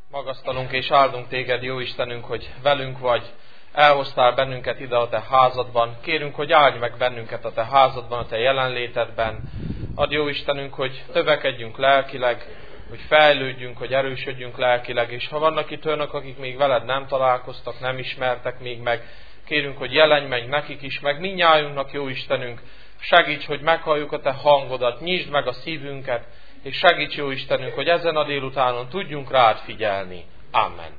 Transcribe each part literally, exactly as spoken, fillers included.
Magasztalunk és áldunk téged, jó Istenünk, hogy velünk vagy, elhoztál bennünket ide a te házadban. Kérünk, hogy áldj meg bennünket a te házadban, a te jelenlétedben. Add, jó Istenünk, hogy növekedjünk lelkileg, hogy fejlődjünk, hogy erősödjünk lelkileg, és ha vannak itt olyanok, akik még veled nem találkoztak, nem ismertek még meg, kérünk, hogy jelenj meg nekik is, meg mindnyájunknak, jó Istenünk, segíts, hogy meghalljuk a te hangodat, nyisd meg a szívünket, és segíts, jó Istenünk, hogy ezen a délutánon tudjunk rád figyelni. Amen.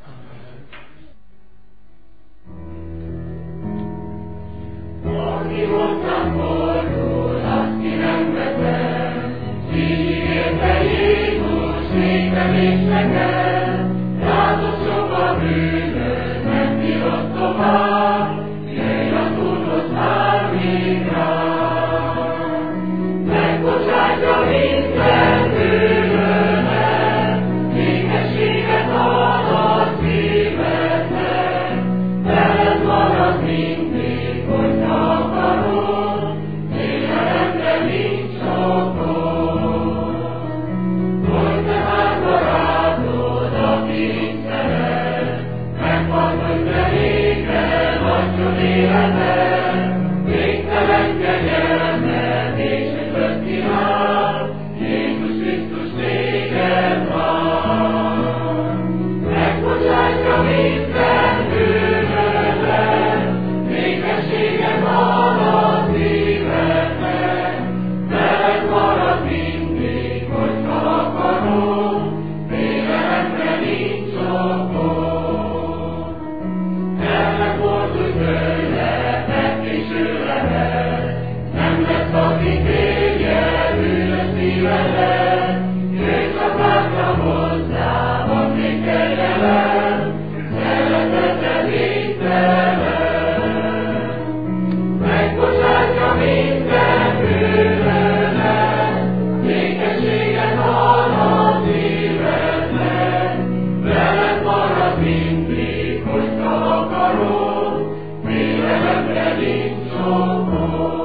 Aki hozzám fordul, azt ki nem veszem, ígérte Jézus, nékem és nekem, rázott sok a bűnöd, nem bírod tovább, jöjj az Úrhoz már még rám. Megbocsátja minden bűnömet, békességet ad a szívednek, veled marad mindig, hogyha akarod, félelemre nincs okod. Hogy tehát barátod, aki szeret, meghalod de néked, adjon életet, végtelen kegyelmet és üdvöt kíván, Jézus Krisztus téged vár. Megbocsátja minden bűnödet, békességet ad a szívednek, veled marad mindig, hogyha akarod, félelemre nincs okod. Erre fordulj tőle, megkéső lehet, nem lesz, aki kérje bűnös szívedet, jöjj csak hátra hozzá, van még kegyelem, szereteted végtelen. Megbocsátja minden bűnödet, békességet ad a szívednek, veled marad mindig, hogyha akarod, félelemre nincs okod.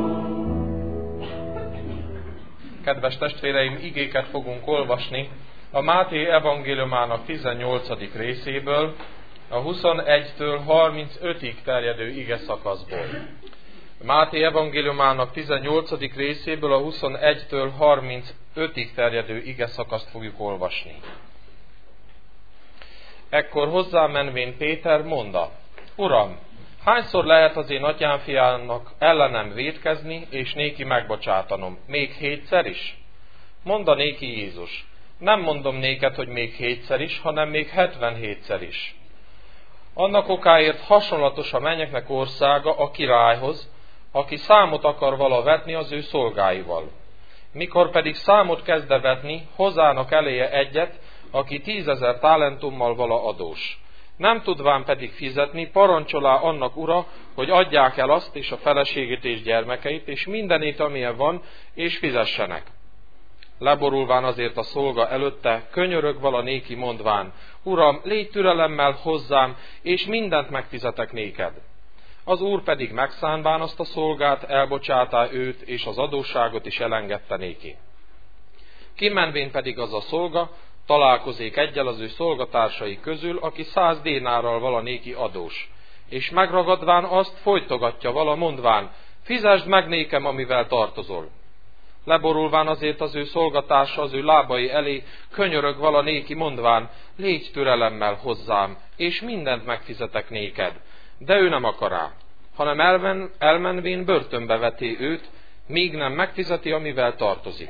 Kedves testvéreim, igéket fogunk olvasni a Máté evangéliumának tizennyolcadik részéből, a huszonegytől harmincötig terjedő ige szakaszból. Máté evangéliumának tizennyolcadik részéből a huszonegytől harmincötig terjedő ige szakaszt fogjuk olvasni. Ekkor hozzá menvén Péter mondta: Uram, hányszor lehet az én atyám fiának ellenem vétkezni, és néki megbocsátanom? Még hétszer is? Mondta néki Jézus: nem mondom néked, hogy még hétszer is, hanem még hetvenhétszer is. Annak okáért hasonlatos a mennyeknek országa a királyhoz, aki számot akar vala vetni az ő szolgáival. Mikor pedig számot kezd vetni, hozzának eléje egyet, aki tízezer talentummal vala adós. Nem tudván pedig fizetni, parancsolá annak ura, hogy adják el azt és a feleségét és gyermekeit, és mindenét, amilyen van, és fizessenek. Leborulván azért a szolga előtte, könyörög vala néki mondván: Uram, légy türelemmel hozzám, és mindent megfizetek néked. Az úr pedig megszánván azt a szolgát, elbocsátá őt, és az adósságot is elengedte néki. Kimenvén pedig az a szolga találkozik egyel az ő szolgatársai közül, aki száz dénárral vala néki adós, és megragadván azt folytogatja vala mondván: fizesd meg nékem, amivel tartozol. Leborulván azért az ő szolgatársa az ő lábai elé, könyörög vala néki mondván: légy türelemmel hozzám, és mindent megfizetek néked. De ő nem akará, hanem elmen, elmenvén börtönbe veti őt, míg nem megfizeti, amivel tartozik.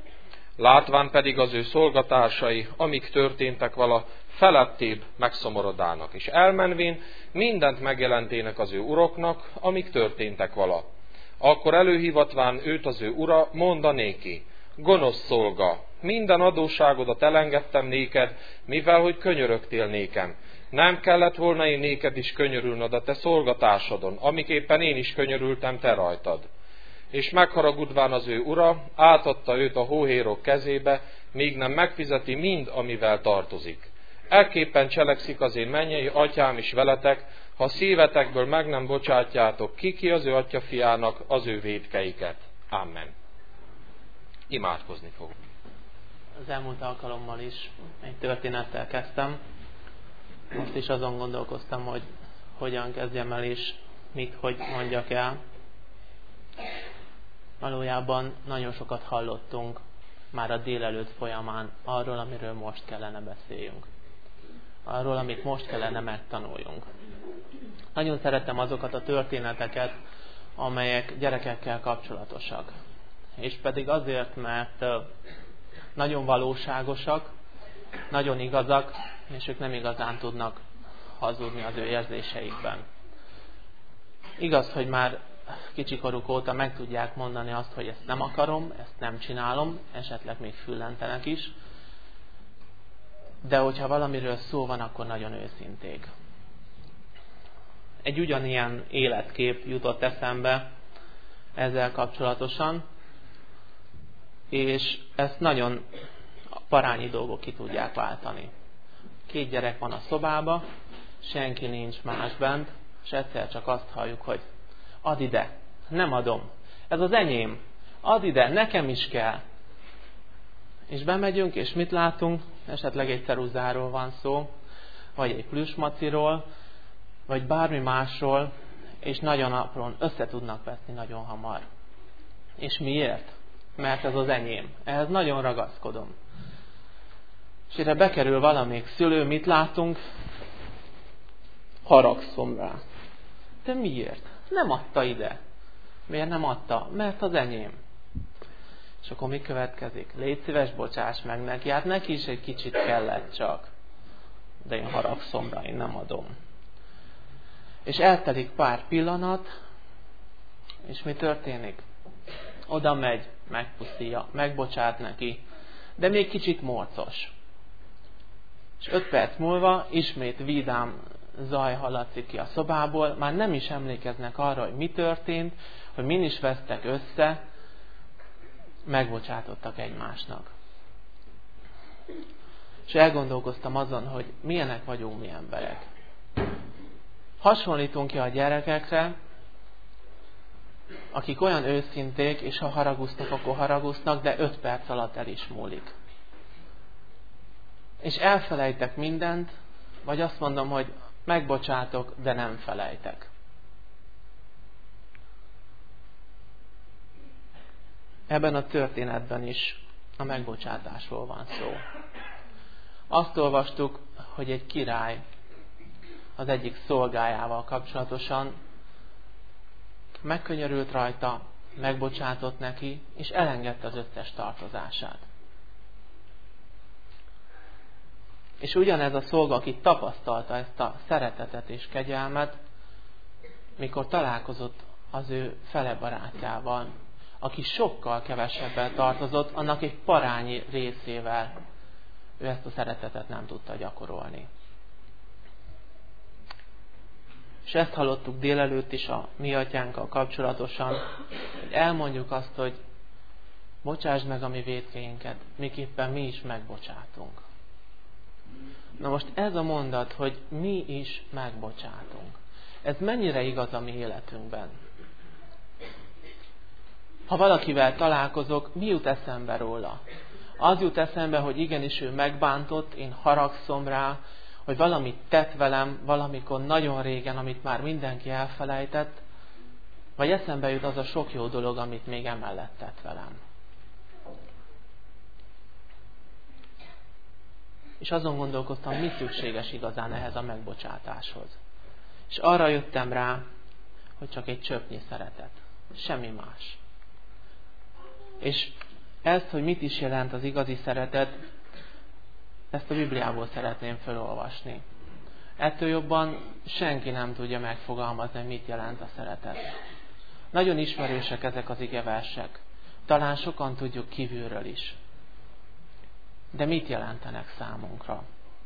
Látván pedig az ő szolgatársai, amik történtek vala, felettébb megszomorodának, és elmenvén mindent megjelentének az ő uroknak, amik történtek vala. Akkor előhívatván őt az ő ura, monda néki: gonosz szolga, minden adósságodat elengedtem néked, mivel hogy könyörögtél nékem. Nem kellett volna én néked is könyörülnöd a te szolgatásodon, amiképpen én is könyörültem te rajtad. És megharagudván az ő ura, átadta őt a hóhérok kezébe, míg nem megfizeti mind, amivel tartozik. Ekképpen cselekszik az én mennyei atyám is veletek, ha szívetekből meg nem bocsátjátok ki ki az ő atya fiának az ő vétkeiket. Amen. Imádkozni fogunk. az elmúlt alkalommal is egy történettel kezdtem. Most is azon gondolkoztam, hogy hogyan kezdjem el és mit, hogy mondjak el. Valójában nagyon sokat hallottunk már a délelőtt folyamán arról, amiről most kellene beszéljünk. Arról, amit most kellene megtanuljunk. Nagyon szeretem azokat a történeteket, amelyek gyerekekkel kapcsolatosak. És pedig azért, mert nagyon valóságosak, nagyon igazak, és ők nem igazán tudnak hazudni az ő érzéseikben. Igaz, hogy már kicsikoruk óta meg tudják mondani azt, hogy ezt nem akarom, ezt nem csinálom, esetleg még füllentenek is, de hogyha valamiről szó van, akkor nagyon őszinték. Egy ugyanilyen életkép jutott eszembe ezzel kapcsolatosan, és ezt nagyon parányi dolgok ki tudják váltani. Két gyerek van a szobába, senki nincs más bent, és egyszer csak azt halljuk, hogy add ide, nem adom, ez az enyém, add ide, nekem is kell. És bemegyünk, és mit látunk? Esetleg egy ceruzáról van szó, vagy egy plüsmaciról, vagy bármi másról, és nagyon aprón össze tudnak veszni nagyon hamar. És miért? Mert ez az enyém. Ehhez nagyon ragaszkodom. És erre bekerül valamelyik szülő, mit látunk? Haragszom rá. De miért? Nem adta ide. Miért nem adta? Mert az enyém. És akkor mi következik? Légy szíves, bocsáss meg neki. Hát neki is egy kicsit kellett csak. De én haragszom rá, én nem adom. És eltelik pár pillanat, és mi történik? Oda megy, megpusztítja, megbocsát neki, de még kicsit morcos. És öt perc múlva ismét vidám zaj hallatszik ki a szobából, már nem is emlékeznek arra, hogy mi történt, hogy min is vesztek össze, megbocsátottak egymásnak. És elgondolkoztam azon, hogy milyenek vagyunk mi emberek. Hasonlítunk ki a gyerekekre, akik olyan őszinték, és ha haragusznak, akkor haragusznak, de öt perc alatt el is múlik. És elfelejtek mindent, vagy azt mondom, hogy megbocsátok, de nem felejtek. Ebben a történetben is a megbocsátásról van szó. Azt olvastuk, hogy egy király az egyik szolgájával kapcsolatosan megkönyörült rajta, megbocsátott neki, és elengedte az összes tartozását. És ugyanez a szolga, aki tapasztalta ezt a szeretetet és kegyelmet, mikor találkozott az ő fele barátjával, aki sokkal kevesebbel tartozott, annak egy parányi részével ő ezt a szeretetet nem tudta gyakorolni. És ezt hallottuk délelőtt is a mi atyánkkal kapcsolatosan, hogy elmondjuk azt, hogy bocsásd meg a mi vétkeinket, miképpen mi is megbocsátunk. Na most ez a mondat, hogy mi is megbocsátunk. Ez mennyire igaz a mi életünkben? Ha valakivel találkozok, mi jut eszembe róla? Az jut eszembe, hogy igenis ő megbántott, én haragszom rá, hogy valamit tett velem valamikor nagyon régen, amit már mindenki elfelejtett, vagy eszembe jut az a sok jó dolog, amit még emellett tett velem. És azon gondolkoztam, mi szükséges igazán ehhez a megbocsátáshoz. És arra jöttem rá, hogy csak egy csöpnyi szeretet. Semmi más. És ezt, hogy mit is jelent az igazi szeretet, ezt a Bibliából szeretném felolvasni. Ettől jobban senki nem tudja megfogalmazni, hogy mit jelent a szeretet. Nagyon ismerősek ezek az igeversek. Talán sokan tudjuk kívülről is. De mit jelentenek számunkra?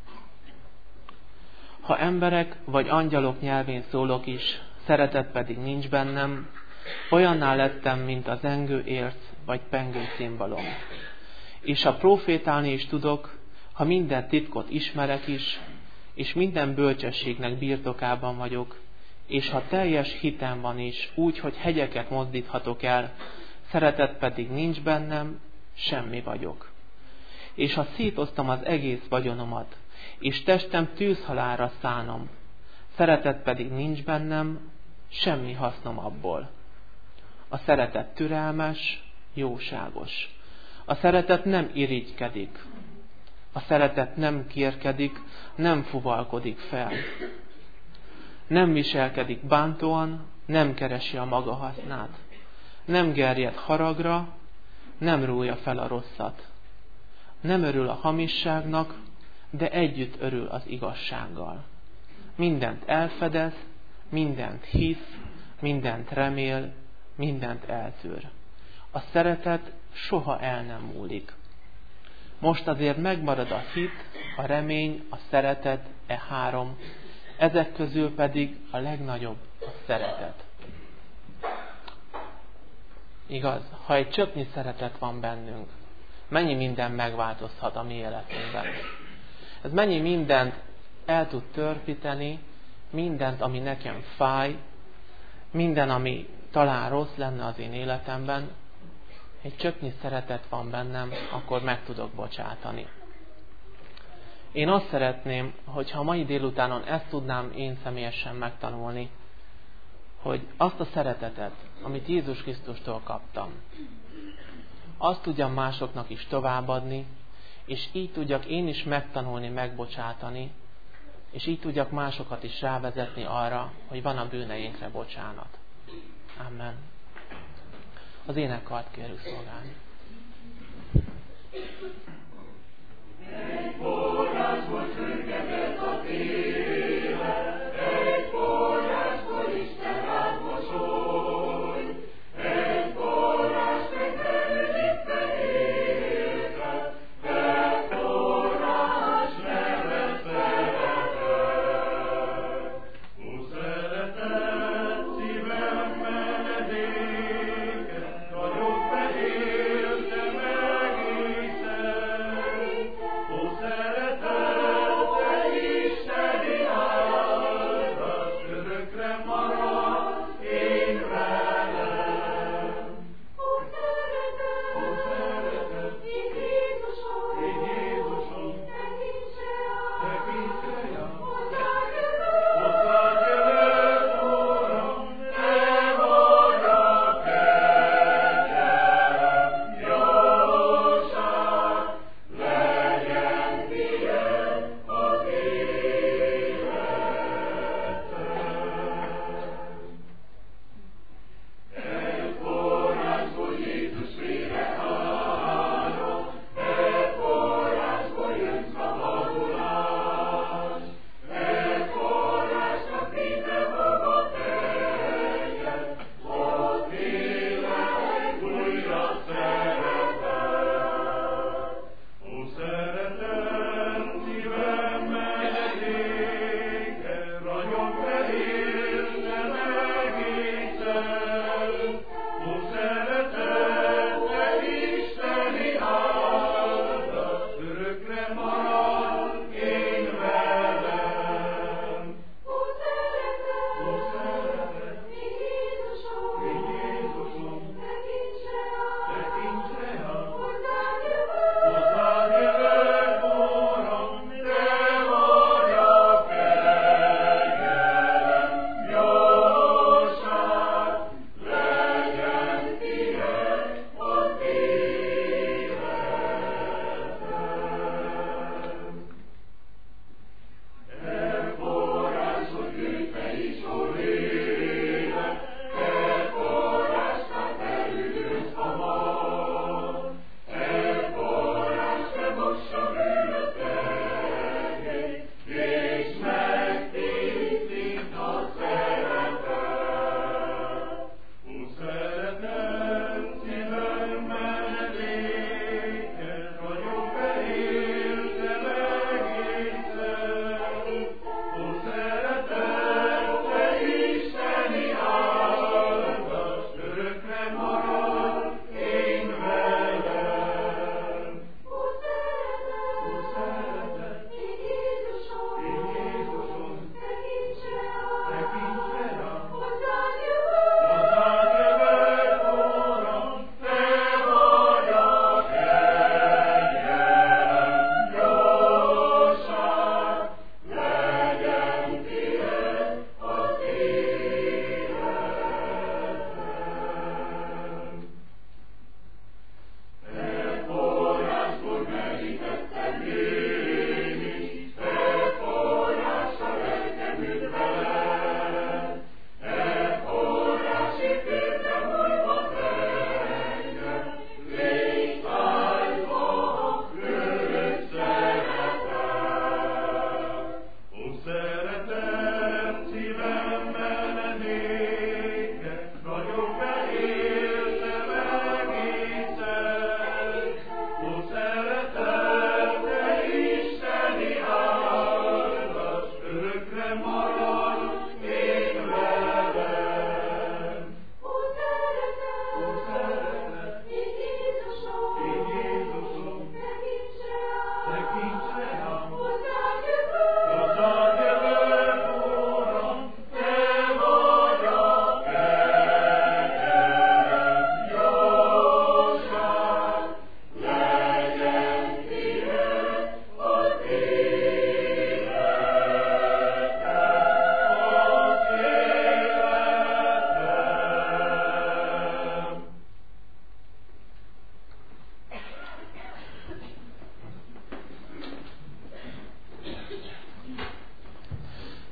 Ha emberek vagy angyalok nyelvén szólok is, szeretet pedig nincs bennem, olyanná lettem, mint az zengő érc vagy pengő cimbalom. És ha profétálni is tudok, ha minden titkot ismerek is, és minden bölcsességnek birtokában vagyok, és ha teljes hitem van is, úgy, hogy hegyeket mozdíthatok el, szeretet pedig nincs bennem, semmi vagyok. és ha szétoztam az egész vagyonomat, és testem tűzhalálra szánom, szeretet pedig nincs bennem, semmi hasznom abból. A szeretet türelmes, jóságos. A szeretet nem irigykedik. A szeretet nem kérkedik, nem fuvalkodik fel. Nem viselkedik bántóan, nem keresi a maga hasznát. Nem gerjed haragra, nem rója fel a rosszat. Nem örül a hamisságnak, de együtt örül az igazsággal. Mindent elfedez, mindent hisz, mindent remél, mindent eltűr. A szeretet soha el nem múlik. Most azért megmarad a hit, a remény, a szeretet, e három, ezek közül pedig a legnagyobb a szeretet. Igaz, ha egy csöpnyi szeretet van bennünk, mennyi minden megváltozhat a mi életünkben. Ez mennyi mindent el tud törpíteni, mindent, ami nekem fáj, minden, ami talán rossz lenne az én életemben, egy csöpnyi szeretet van bennem, akkor meg tudok bocsátani. Én azt szeretném, hogyha a mai délutánon ezt tudnám én személyesen megtanulni, hogy azt a szeretetet, amit Jézus Krisztustól kaptam, azt tudjam másoknak is továbbadni, és így tudjak én is megtanulni, megbocsátani, és így tudjak másokat is rávezetni arra, hogy van a bűneinkre bocsánat. Amen. Az énekkart kérjük szolgálni. Egy forrásból csörgetett a élet, egy forrásból Isten rád mosoly, egy forrás megfelelítve életet, egy forrás nevet szeretet. Ó szeretet, szívem menedéke, ragyog be értem egészen. Ó szeretet, te isteni áldás, örökre marad én velem. Ó szeretet, ó szeretet, én Jézusom, én Jézusom, tekintse ám, hozzád jövök, Uram, te vagy a kegyelem, jóság, legyen tiéd az életem. Egy forrásból Jézus vére árad, egy forrásból jön szabadulás,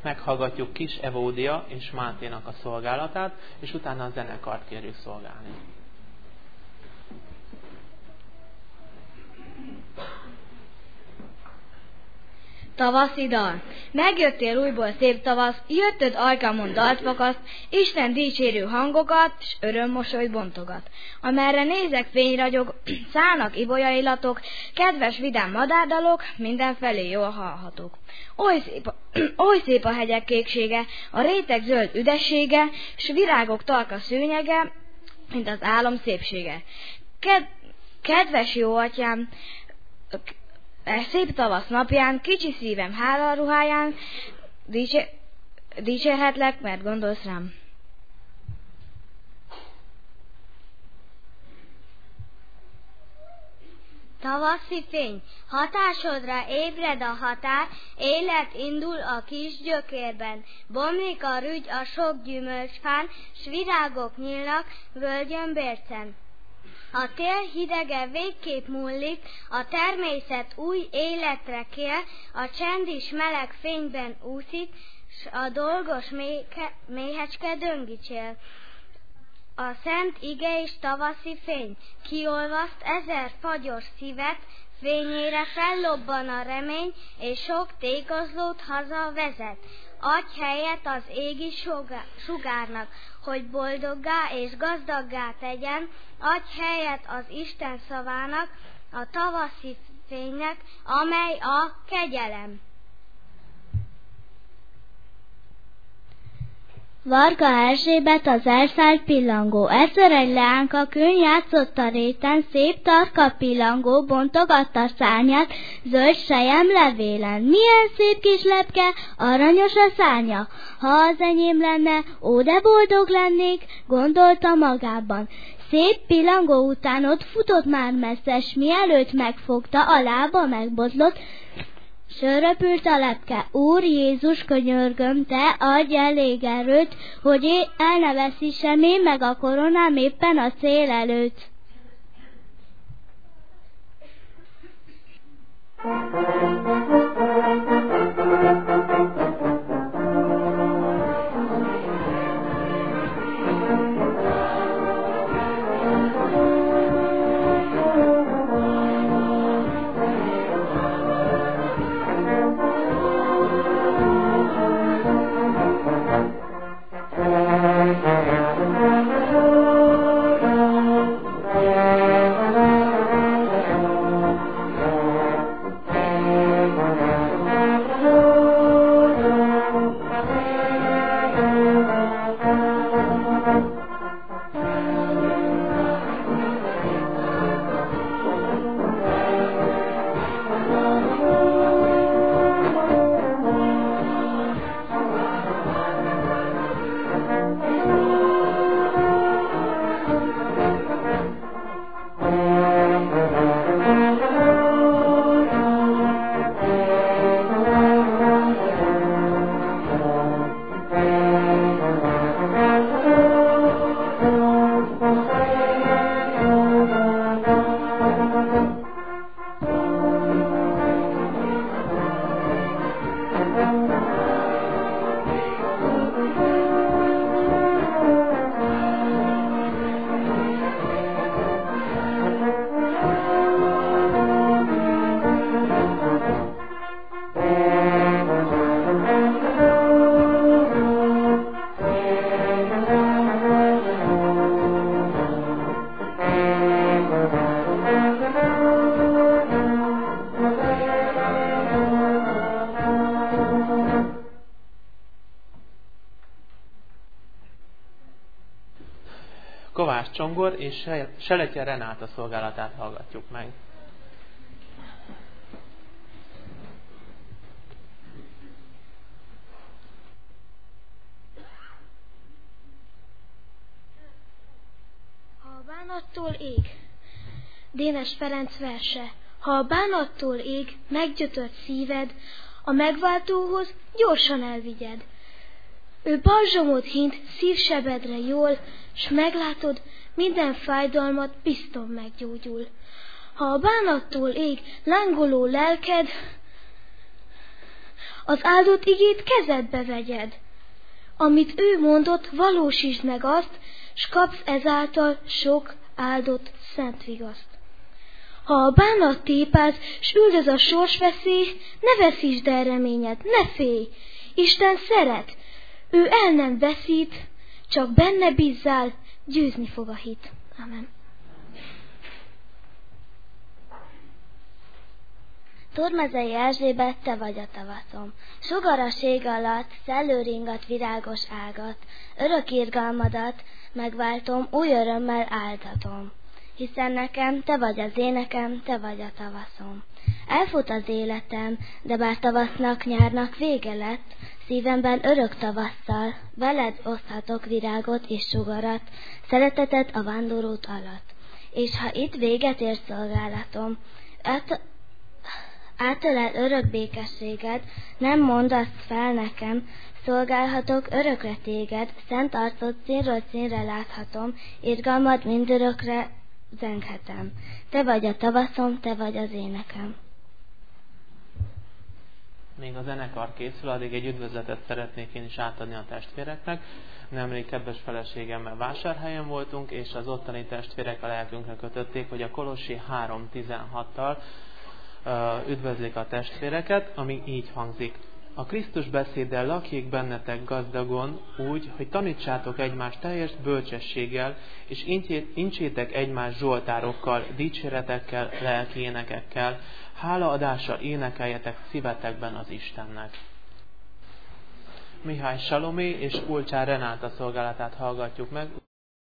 meghallgatjuk Kis Evódia és Máténak a szolgálatát, és utána a zenekart kérjük szolgálni. Tavaszi dal. Megjöttél újból szép tavasz, jöttöd ajkamon dalt vakaszt, Isten dicsérő hangokat, s örömmosolyt bontogat. Amerre nézek fényragyog, szállnak ibolyairatok, kedves vidám madárdalok, mindenfelé jól hallhatók. Oly szép, a, oly szép a hegyek kéksége, a réteg zöld üdessége, s virágok tarka szőnyege, mint az álom szépsége. Ked, kedves jó atyám, E szép tavasz napján, kicsi szívem hálaruháján, dicsér, dicsérhetlek, mert gondolsz rám. Tavaszi fény, hatásodra ébred a határ, élet indul a kis gyökérben, bomlik a rügy a sok gyümölcsfán, s virágok nyílnak völgyön bércen. A tél hidege végképp múlik, a természet új életre kél, a csend is meleg fényben úszik, s a dolgos méke, méhecske döngicsél. A szent ige és tavaszi fény kiolvaszt ezer fagyos szívet, fényére fellobban a remény, és sok tékozlót haza vezet. Adj helyet az égi sugárnak, hogy boldoggá és gazdaggá tegyen, adj helyet az Isten szavának, a tavaszi fénynek, amely a kegyelem. Varga Erzsébet az elszállt pillangó, egyszer egy leánka kőn játszott a réten, szép tarka pillangó bontogatta szárnyát, zöld sejem levélen. Milyen szép kis lepke, aranyos a szárnya, ha az enyém lenne, ó, de boldog lennék, gondolta magában. Szép pillangó után ott futott már messzes, mielőtt megfogta, a lába megbotlott, söröpült a lepke. Úr Jézus, könyörgöm, te adj elég erőt, hogy én el ne veszítsem én meg a koronám éppen a cél előtt. Kovács Csongor és Seletje Renáta szolgálatát hallgatjuk meg. Ha a bánattól ég, Dénes Ferenc verse. Ha a bánattól ég, meggyötört szíved, a megváltóhoz gyorsan elvigyed. Ő balzsamot hint szívsebedre jól, s meglátod, minden fájdalmat bizton meggyógyul. Ha a bánattól ég lángoló lelked, az áldott igét kezedbe vegyed. Amit ő mondott, valósítsd meg azt, s kapsz ezáltal sok áldott szent vigaszt. Ha a bánat tépáz, s üldöz a sorsveszély, ne veszítsd el reményed, ne félj! Isten szeret, ő el nem veszít, csak benne bízzál, győzni fog a hit. Amen. Turmezei Erzsébet, te vagy a tavaszom. Sugaras ég alatt, szellőringat virágos ágat, örök irgalmadat megváltom, új örömmel áldatom. Hiszen nekem te vagy az énekem, te vagy a tavaszom. Elfut az életem, de bár tavasznak, nyárnak vége lett, szívemben örök tavasszal, veled oszthatok virágot és sugarat, szeretetet a vándorút alatt. És ha itt véget ér szolgálatom, át, átölel örök békességed, nem mondd azt fel nekem, szolgálhatok örökre téged, szent arcod színről színre láthatom, irgalmad mindörökre zenghetem. Te vagy a tavaszom, te vagy az énekem. Még a zenekar készül, addig egy üdvözletet szeretnék én is átadni a testvéreknek. Nemrég kedves feleségemmel Vásárhelyen voltunk, és az ottani testvérek a lelkünkre kötötték, hogy a Kolossi három tizenhattal uh, üdvözlik a testvéreket, ami így hangzik. A Krisztus beszéddel lakjék bennetek gazdagon úgy, hogy tanítsátok egymást teljes bölcsességgel, és incsétek egymást zsoltárokkal, dicséretekkel, lelki énekekkel, hálaadással énekeljetek szívetekben az Istennek. Mihály Salomé és Kulcsár Renáta szolgálatát hallgatjuk meg.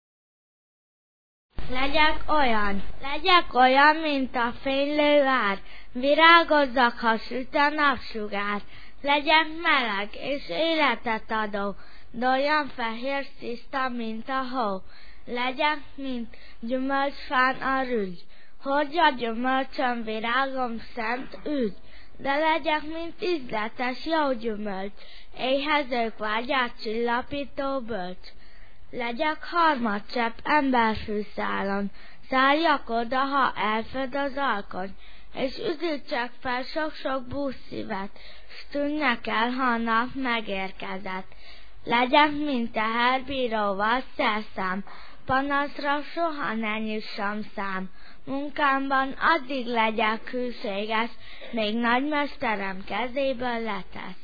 Legyek olyan, legyek olyan, mint a fénylő ár, virágozzak, ha süt a napsugár. Legyek meleg és életet adó, de olyan fehér tiszta, mint a hó. Legyek, mint gyümölcsfán a rügy, hordja gyümölcsön virágom szent ügy. De legyek, mint ízletes jó gyümölcs, éhezők vágyát csillapító bölcs. Legyek harmadcsepp emberfűszálon, szálljak oda, ha elfed az alkony, és üdítsek fel sok-sok búszszívet, s tűnnek el, ha a nap megérkezett. Legyek, mint teherbíróval szerszám, panaszra soha ne nyissam szám. Munkámban addig legyek hűséges, még nagymesterem kezéből letesz.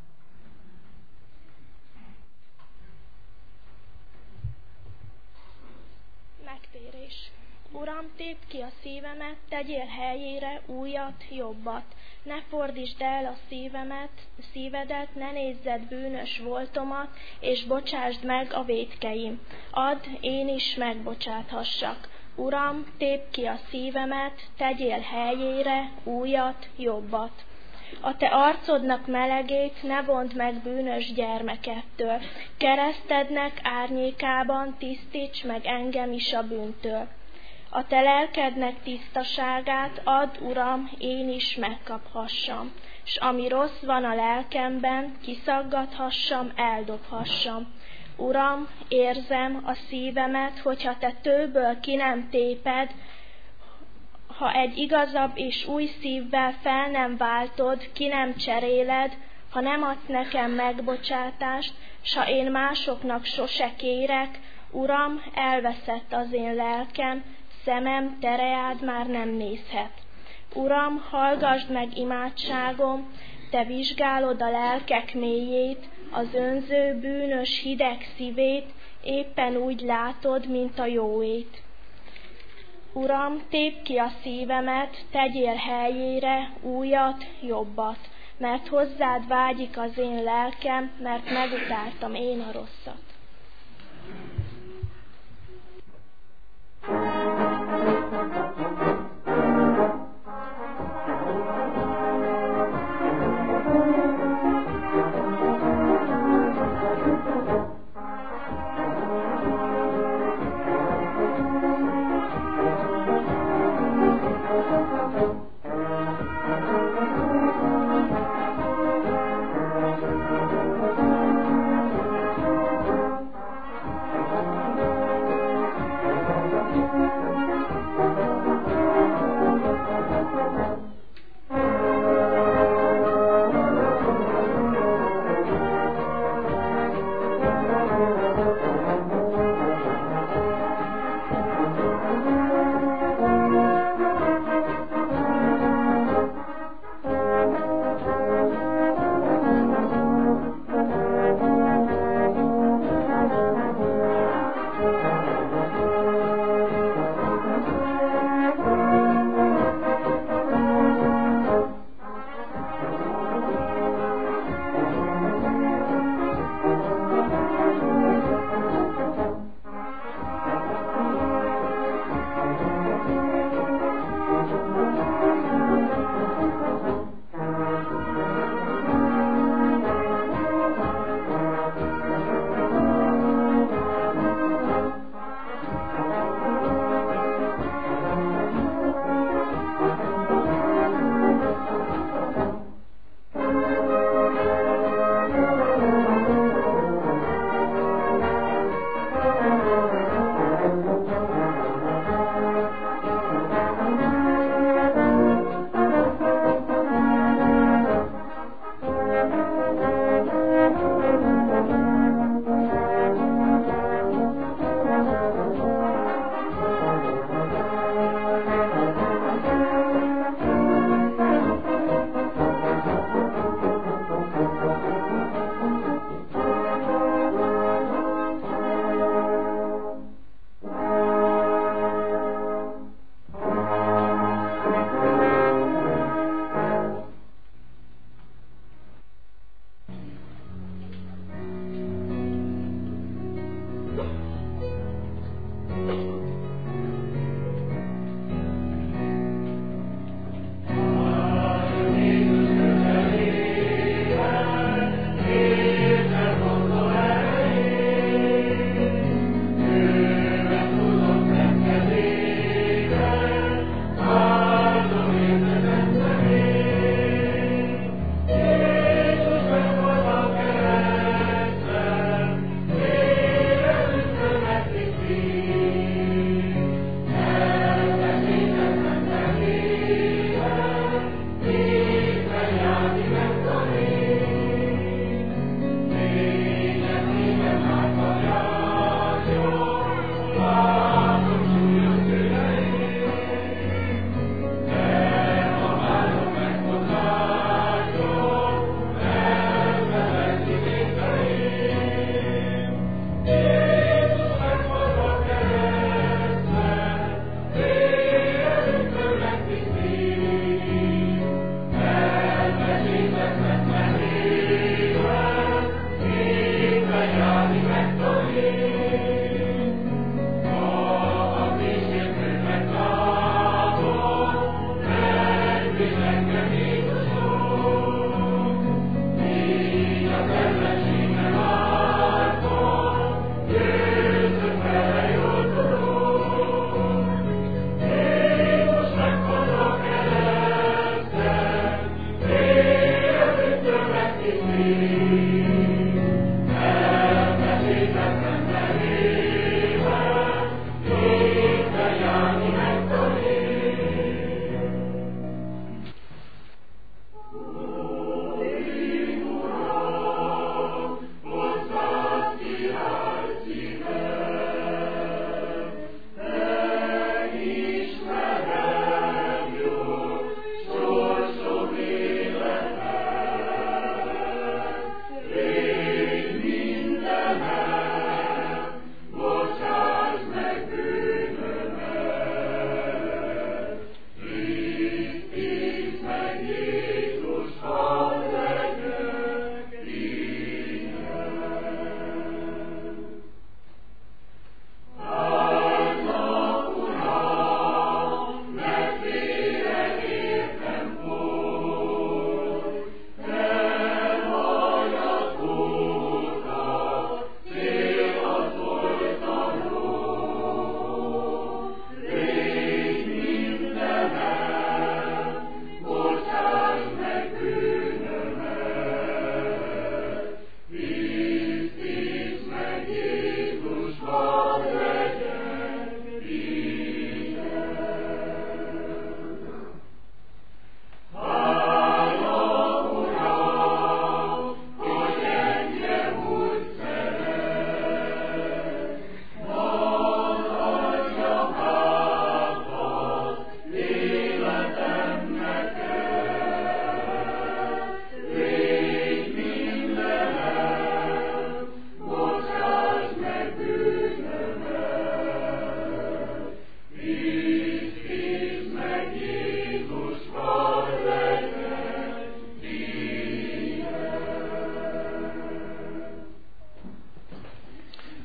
Megtérés. Uram, tépd ki a szívemet, tegyél helyére újat, jobbat. Ne fordítsd el a szívemet, szívedet, ne nézzed bűnös voltomat, és bocsásd meg a vétkeim. Add, én is megbocsáthassak. Uram, tépd ki a szívemet, tegyél helyére újat, jobbat. A te arcodnak melegét ne vondd meg bűnös gyermekettől. Keresztednek árnyékában tisztíts meg engem is a bűntől. A te lelkednek tisztaságát add, Uram, én is megkaphassam, s ami rossz van a lelkemben, kiszaggathassam, eldobhassam. Uram, érzem a szívemet, hogyha te tőből ki nem téped, ha egy igazabb és új szívvel fel nem váltod, ki nem cseréled, ha nem adsz nekem megbocsátást, s ha én másoknak sose kérek, Uram, elveszett az én lelkem, szemem tereád már nem nézhet. Uram, hallgasd meg imádságom, te vizsgálod a lelkek mélyét, az önző, bűnös, hideg szívét, éppen úgy látod, mint a jóét. Uram, tépd ki a szívemet, tegyél helyére újat, jobbat, mert hozzád vágyik az én lelkem, mert megutáltam én a rosszat.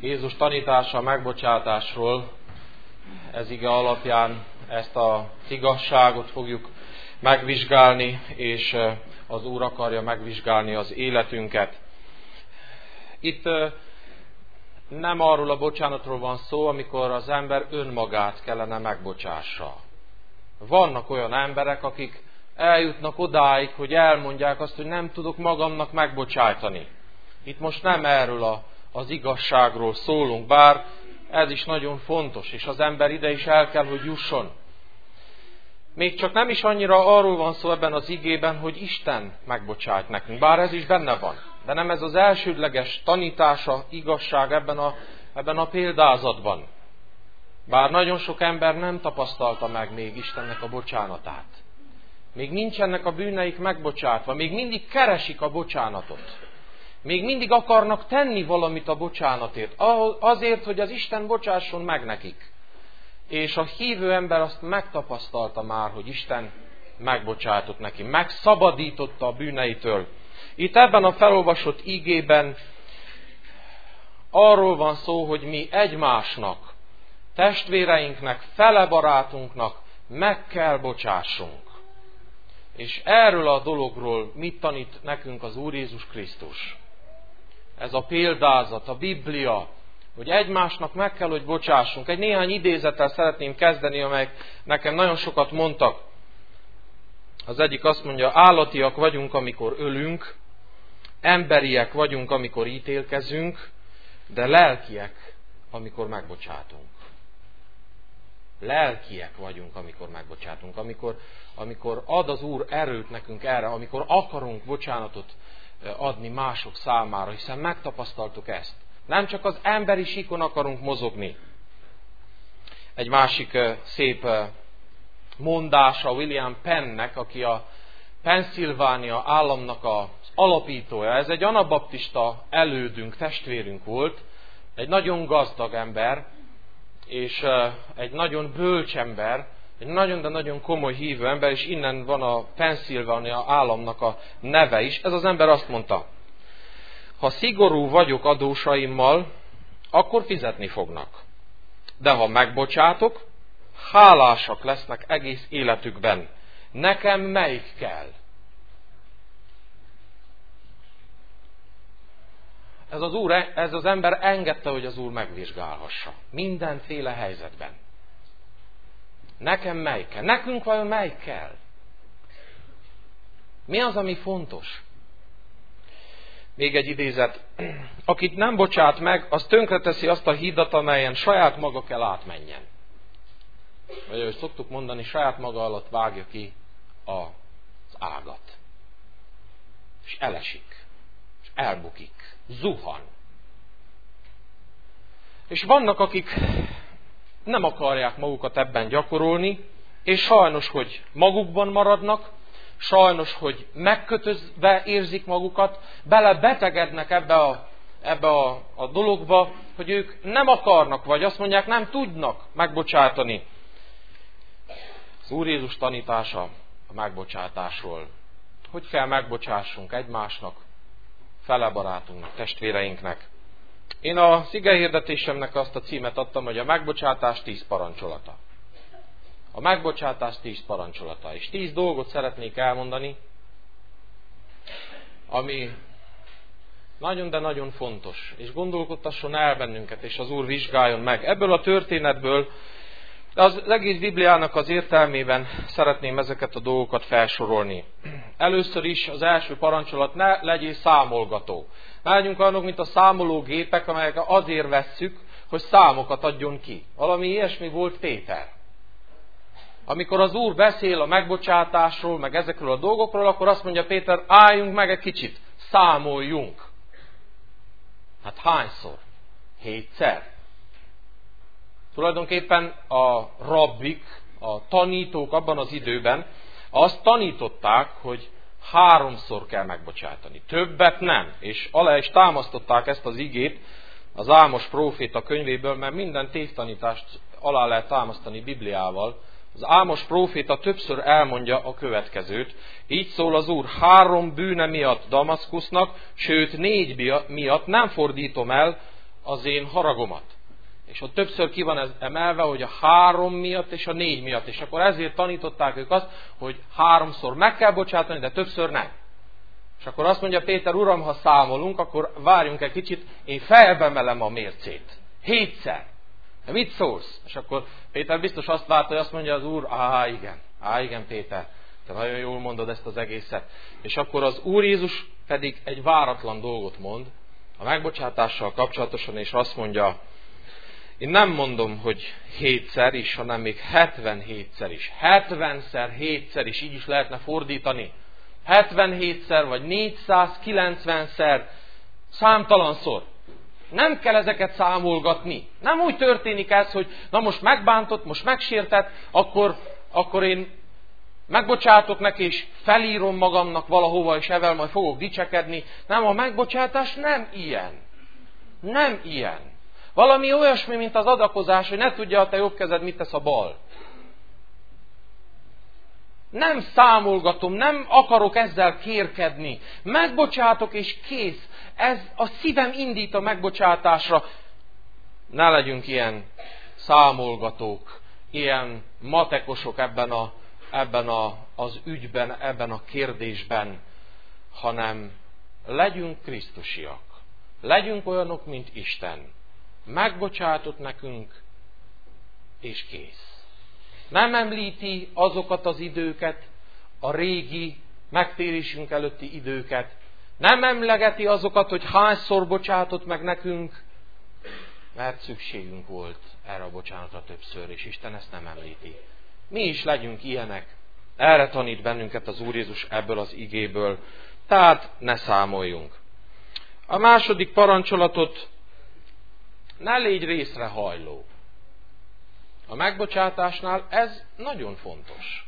Jézus tanítása a megbocsátásról, ez ige alapján ezt az igazságot fogjuk megvizsgálni, és az Úr akarja megvizsgálni az életünket. Itt nem arról a bocsánatról van szó, amikor az ember önmagát kellene megbocsássa. Vannak olyan emberek, akik eljutnak odáig, hogy elmondják azt, hogy nem tudok magamnak megbocsájtani. Itt most nem erről a, az igazságról szólunk, bár ez is nagyon fontos, és az ember ide is el kell, hogy jusson. Még csak nem is annyira arról van szó ebben az igében, hogy Isten megbocsájt nekünk, bár ez is benne van. De nem ez az elsődleges tanítása, igazság ebben a, ebben a példázatban. Bár nagyon sok ember nem tapasztalta meg még Istennek a bocsánatát. Még nincsenek a bűneik megbocsátva, még mindig keresik a bocsánatot. Még mindig akarnak tenni valamit a bocsánatért, azért, hogy az Isten bocsásson meg nekik. És a hívő ember azt megtapasztalta már, hogy Isten megbocsátott neki, megszabadította a bűneitől. Itt ebben a felolvasott igében arról van szó, hogy mi egymásnak, testvéreinknek, fele barátunknak meg kell bocsássunk. És erről a dologról mit tanít nekünk az Úr Jézus Krisztus? Ez a példázat, a Biblia, hogy egymásnak meg kell, hogy bocsássunk. Egy néhány idézettel szeretném kezdeni, amelyek nekem nagyon sokat mondtak. Az egyik azt mondja, állatiak vagyunk, amikor ölünk, emberiek vagyunk, amikor ítélkezünk, de lelkiek, amikor megbocsátunk. Lelkiek vagyunk, amikor megbocsátunk, amikor, amikor ad az Úr erőt nekünk erre, amikor akarunk bocsánatot adni mások számára, hiszen megtapasztaltuk ezt. Nem csak az emberi síkon akarunk mozogni. Egy másik szép mondása William Pennnek, aki a Pennsylvania államnak az alapítója. Ez egy anabaptista elődünk, testvérünk volt, egy nagyon gazdag ember, és egy nagyon bölcs ember, egy nagyon, de nagyon komoly hívő ember, és innen van a Pennsylvania államnak a neve is. Ez az ember azt mondta, ha szigorú vagyok adósaimmal, akkor fizetni fognak. De ha megbocsátok, hálásak lesznek egész életükben. Nekem melyik kell? Ez az, úr, ez az ember engedte, hogy az Úr megvizsgálhassa. Mindenféle helyzetben. Nekem melyik kell? Nekünk vajon melyik kell? Mi az, ami fontos? Még egy idézet. Akit nem bocsát meg, az tönkreteszi azt a hídat, amelyen saját maga kell átmenjen. Vagy ahogy szoktuk mondani, saját maga alatt vágja ki az ágat. És elesik. És elbukik. Zuhan. És vannak, akik nem akarják magukat ebben gyakorolni, és sajnos, hogy magukban maradnak, sajnos, hogy megkötözve érzik magukat, belebetegednek ebbe a, ebbe a, a dologba, hogy ők nem akarnak, vagy azt mondják, nem tudnak megbocsátani. Az Úr Jézus tanítása a megbocsátásról. Hogy kell megbocsássunk egymásnak, fele barátunknak, testvéreinknek. Én a igehirdetésemnek azt a címet adtam, hogy a megbocsátás tíz parancsolata. A megbocsátás tíz parancsolata. És tíz dolgot szeretnék elmondani, ami nagyon, de nagyon fontos. És gondolkodtasson el bennünket, és az Úr vizsgáljon meg. Ebből a történetből, de az egész Bibliának az értelmében szeretném ezeket a dolgokat felsorolni. Először is az első parancsolat, ne legyél számolgató. Ne legyünk olyanok, mint a számológépek, amelyek azért vesszük, hogy számokat adjon ki. Valami ilyesmi volt Péter. Amikor az Úr beszél a megbocsátásról, meg ezekről a dolgokról, akkor azt mondja Péter, álljunk meg egy kicsit, számoljunk. Hát hányszor? Hétszer. Tulajdonképpen a rabbik, a tanítók abban az időben azt tanították, hogy háromszor kell megbocsátani. Többet nem. És alá is támasztották ezt az igét az Ámos próféta könyvéből, mert minden tévtanítást alá lehet támasztani Bibliával. Az Ámos próféta többször elmondja a következőt. Így szól az Úr, három bűne miatt Damaszkusznak, sőt négy miatt nem fordítom el az én haragomat. És ott többször ki van ez emelve, hogy a három miatt és a négy miatt. És akkor ezért tanították ők azt, hogy háromszor meg kell bocsátani, de többször nem. És akkor azt mondja Péter, Uram, ha számolunk, akkor várjunk egy kicsit, én feljebb emelem a mércét. Hétszer. De mit szólsz? És akkor Péter biztos azt várta, hogy azt mondja az Úr, á igen, á igen Péter, te nagyon jól mondod ezt az egészet. És akkor az Úr Jézus pedig egy váratlan dolgot mond a megbocsátással kapcsolatosan, és azt mondja, én nem mondom, hogy hétszer is, hanem még hetvenhétszer is. hetvenszer hétszer is, így is lehetne fordítani. hetvenhétszer vagy négyszázkilencvenszer, számtalanszor. Nem kell ezeket számolgatni. Nem úgy történik ez, hogy na most megbántott, most megsértett, akkor, akkor én megbocsátok neki, és felírom magamnak valahova, és evel majd fogok dicsekedni. Nem, a megbocsátás nem ilyen. Nem ilyen. Valami olyasmi, mint az adakozás, hogy ne tudja a te jobb kezed, mit tesz a bal. Nem számolgatom, nem akarok ezzel kérkedni. Megbocsátok és kész. Ez a szívem indít a megbocsátásra. Ne legyünk ilyen számolgatók, ilyen matekosok ebben, a, ebben a, az ügyben, ebben a kérdésben, hanem legyünk krisztusiak. Legyünk olyanok, mint Isten. Megbocsátott nekünk, és kész. Nem említi azokat az időket, a régi, megtérésünk előtti időket. Nem emlegeti azokat, hogy hányszor bocsátott meg nekünk, mert szükségünk volt erre a bocsánatra többször, és Isten ezt nem említi. Mi is legyünk ilyenek. Erre tanít bennünket az Úr Jézus ebből az igéből. Tehát ne számoljunk. A második parancsolatot, ne légy részrehajló. A megbocsátásnál ez nagyon fontos.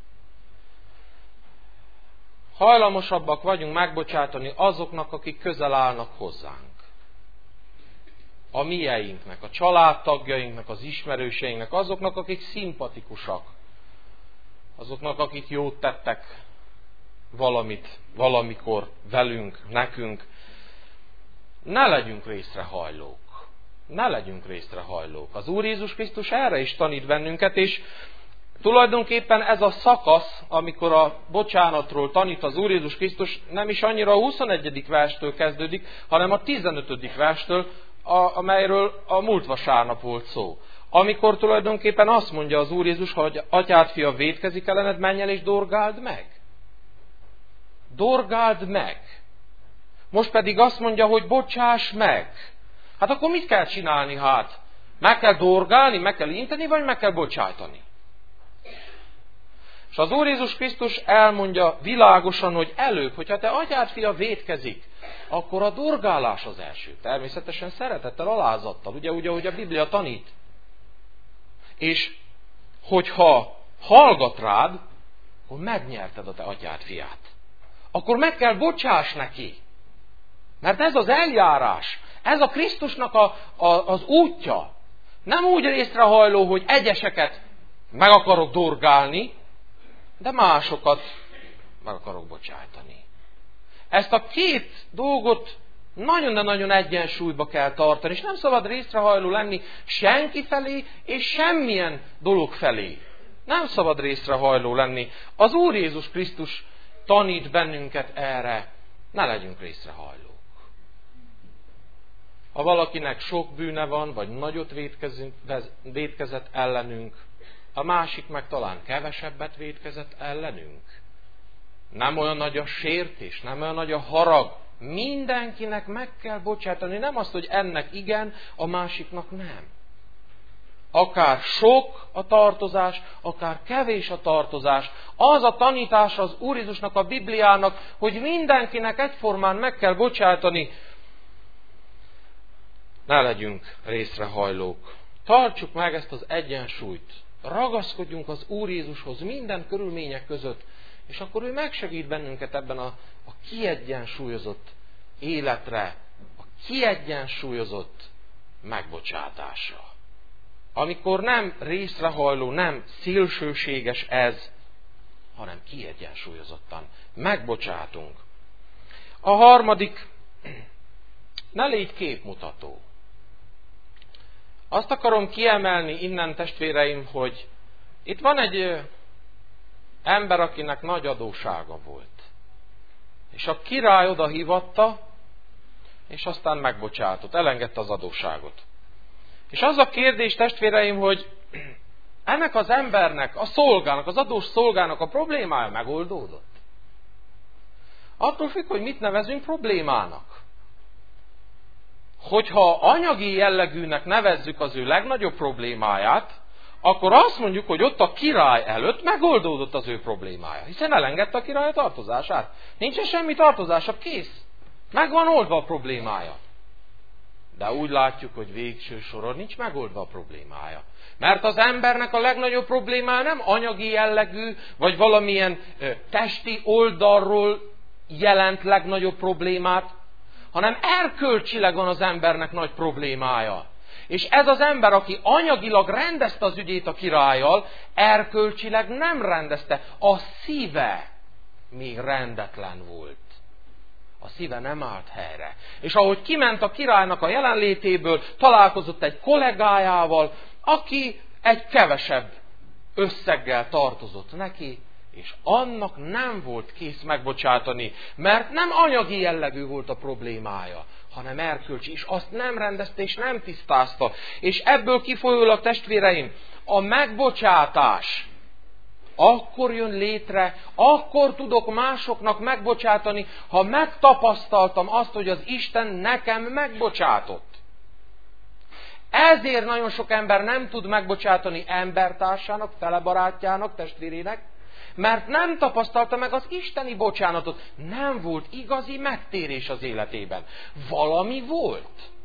Hajlamosabbak vagyunk megbocsátani azoknak, akik közel állnak hozzánk. A mieinknek, a családtagjainknak, az ismerőseinknek, azoknak, akik szimpatikusak. Azoknak, akik jót tettek valamit, valamikor velünk, nekünk. Ne legyünk részrehajlók. Ne legyünk részrehajlók. Az Úr Jézus Krisztus erre is tanít bennünket, és tulajdonképpen ez a szakasz, amikor a bocsánatról tanít az Úr Jézus Krisztus, nem is annyira a huszonegyedik verstől kezdődik, hanem a tizenötödik verstől, a, amelyről a múlt vasárnap volt szó. Amikor tulajdonképpen azt mondja az Úr Jézus, hogy atyád fia vétkezik ellened, menj el és dorgáld meg. Dorgáld meg. Most pedig azt mondja, hogy bocsáss meg. Hát akkor mit kell csinálni hát? Meg kell dorgálni, meg kell inteni, vagy meg kell bocsájtani? És az Úr Jézus Krisztus elmondja világosan, hogy előbb, hogyha te atyád fia vétkezik, akkor a dorgálás az első. Természetesen szeretettel, alázattal, ugye úgy, ahogy a Biblia tanít. És hogyha hallgat rád, akkor megnyerted a te atyád fiát. Akkor meg kell bocsáss neki. Mert ez az eljárás, ez a Krisztusnak a, a, az útja. Nem úgy részrehajló, hogy egyeseket meg akarok dorgálni, de másokat meg akarok bocsájtani. Ezt a két dolgot nagyon, de nagyon egyensúlyba kell tartani, és nem szabad részrehajló lenni senki felé, és semmilyen dolog felé. Nem szabad részrehajló lenni. Az Úr Jézus Krisztus tanít bennünket erre. Ne legyünk részrehajlók. Ha valakinek sok bűne van, vagy nagyot vétkezett ellenünk, a másik meg talán kevesebbet vétkezett ellenünk. Nem olyan nagy a sértés, nem olyan nagy a harag. Mindenkinek meg kell bocsátani. Nem azt, hogy ennek igen, a másiknak nem. Akár sok a tartozás, akár kevés a tartozás. Az a tanítás az Úr Jézusnak, a Bibliának, hogy mindenkinek egyformán meg kell bocsátani. Ne legyünk részrehajlók. Tartsuk meg ezt az egyensúlyt. Ragaszkodjunk az Úr Jézushoz minden körülmények között, és akkor ő megsegít bennünket ebben a, a kiegyensúlyozott életre, a kiegyensúlyozott megbocsátásra. Amikor nem részrehajló, nem szélsőséges ez, hanem kiegyensúlyozottan megbocsátunk. A harmadik, ne légy képmutató. Azt akarom kiemelni innen, testvéreim, hogy itt van egy ember, akinek nagy adósága volt. És a király oda hívatta, és aztán megbocsátott, elengedte az adósságot. És az a kérdés, testvéreim, hogy ennek az embernek, a szolgának, az adós szolgának a problémája megoldódott. Attól függ, hogy mit nevezünk problémának. Hogyha anyagi jellegűnek nevezzük az ő legnagyobb problémáját, akkor azt mondjuk, hogy ott a király előtt megoldódott az ő problémája. Hiszen elengedte a király a tartozását. Nincsen semmi tartozása, kész. Meg van oldva a problémája. De úgy látjuk, hogy végső soron nincs megoldva a problémája. Mert az embernek a legnagyobb problémája nem anyagi jellegű, vagy valamilyen ö, testi oldalról jelent legnagyobb problémát, hanem erkölcsileg van az embernek nagy problémája. És ez az ember, aki anyagilag rendezte az ügyét a királlyal, erkölcsileg nem rendezte. A szíve még rendetlen volt. A szíve nem állt helyre. És ahogy kiment a királynak a jelenlétéből, találkozott egy kollégájával, aki egy kevesebb összeggel tartozott neki, és annak nem volt kész megbocsátani, mert nem anyagi jellegű volt a problémája, hanem erkölcsi, és azt nem rendezte, és nem tisztázta. És ebből kifolyólag, testvéreim, a megbocsátás akkor jön létre, akkor tudok másoknak megbocsátani, ha megtapasztaltam azt, hogy az Isten nekem megbocsátott. Ezért nagyon sok ember nem tud megbocsátani embertársának, felebarátjának, testvérének, mert nem tapasztalta meg az isteni bocsánatot. Nem volt igazi megtérés az életében. Valami volt.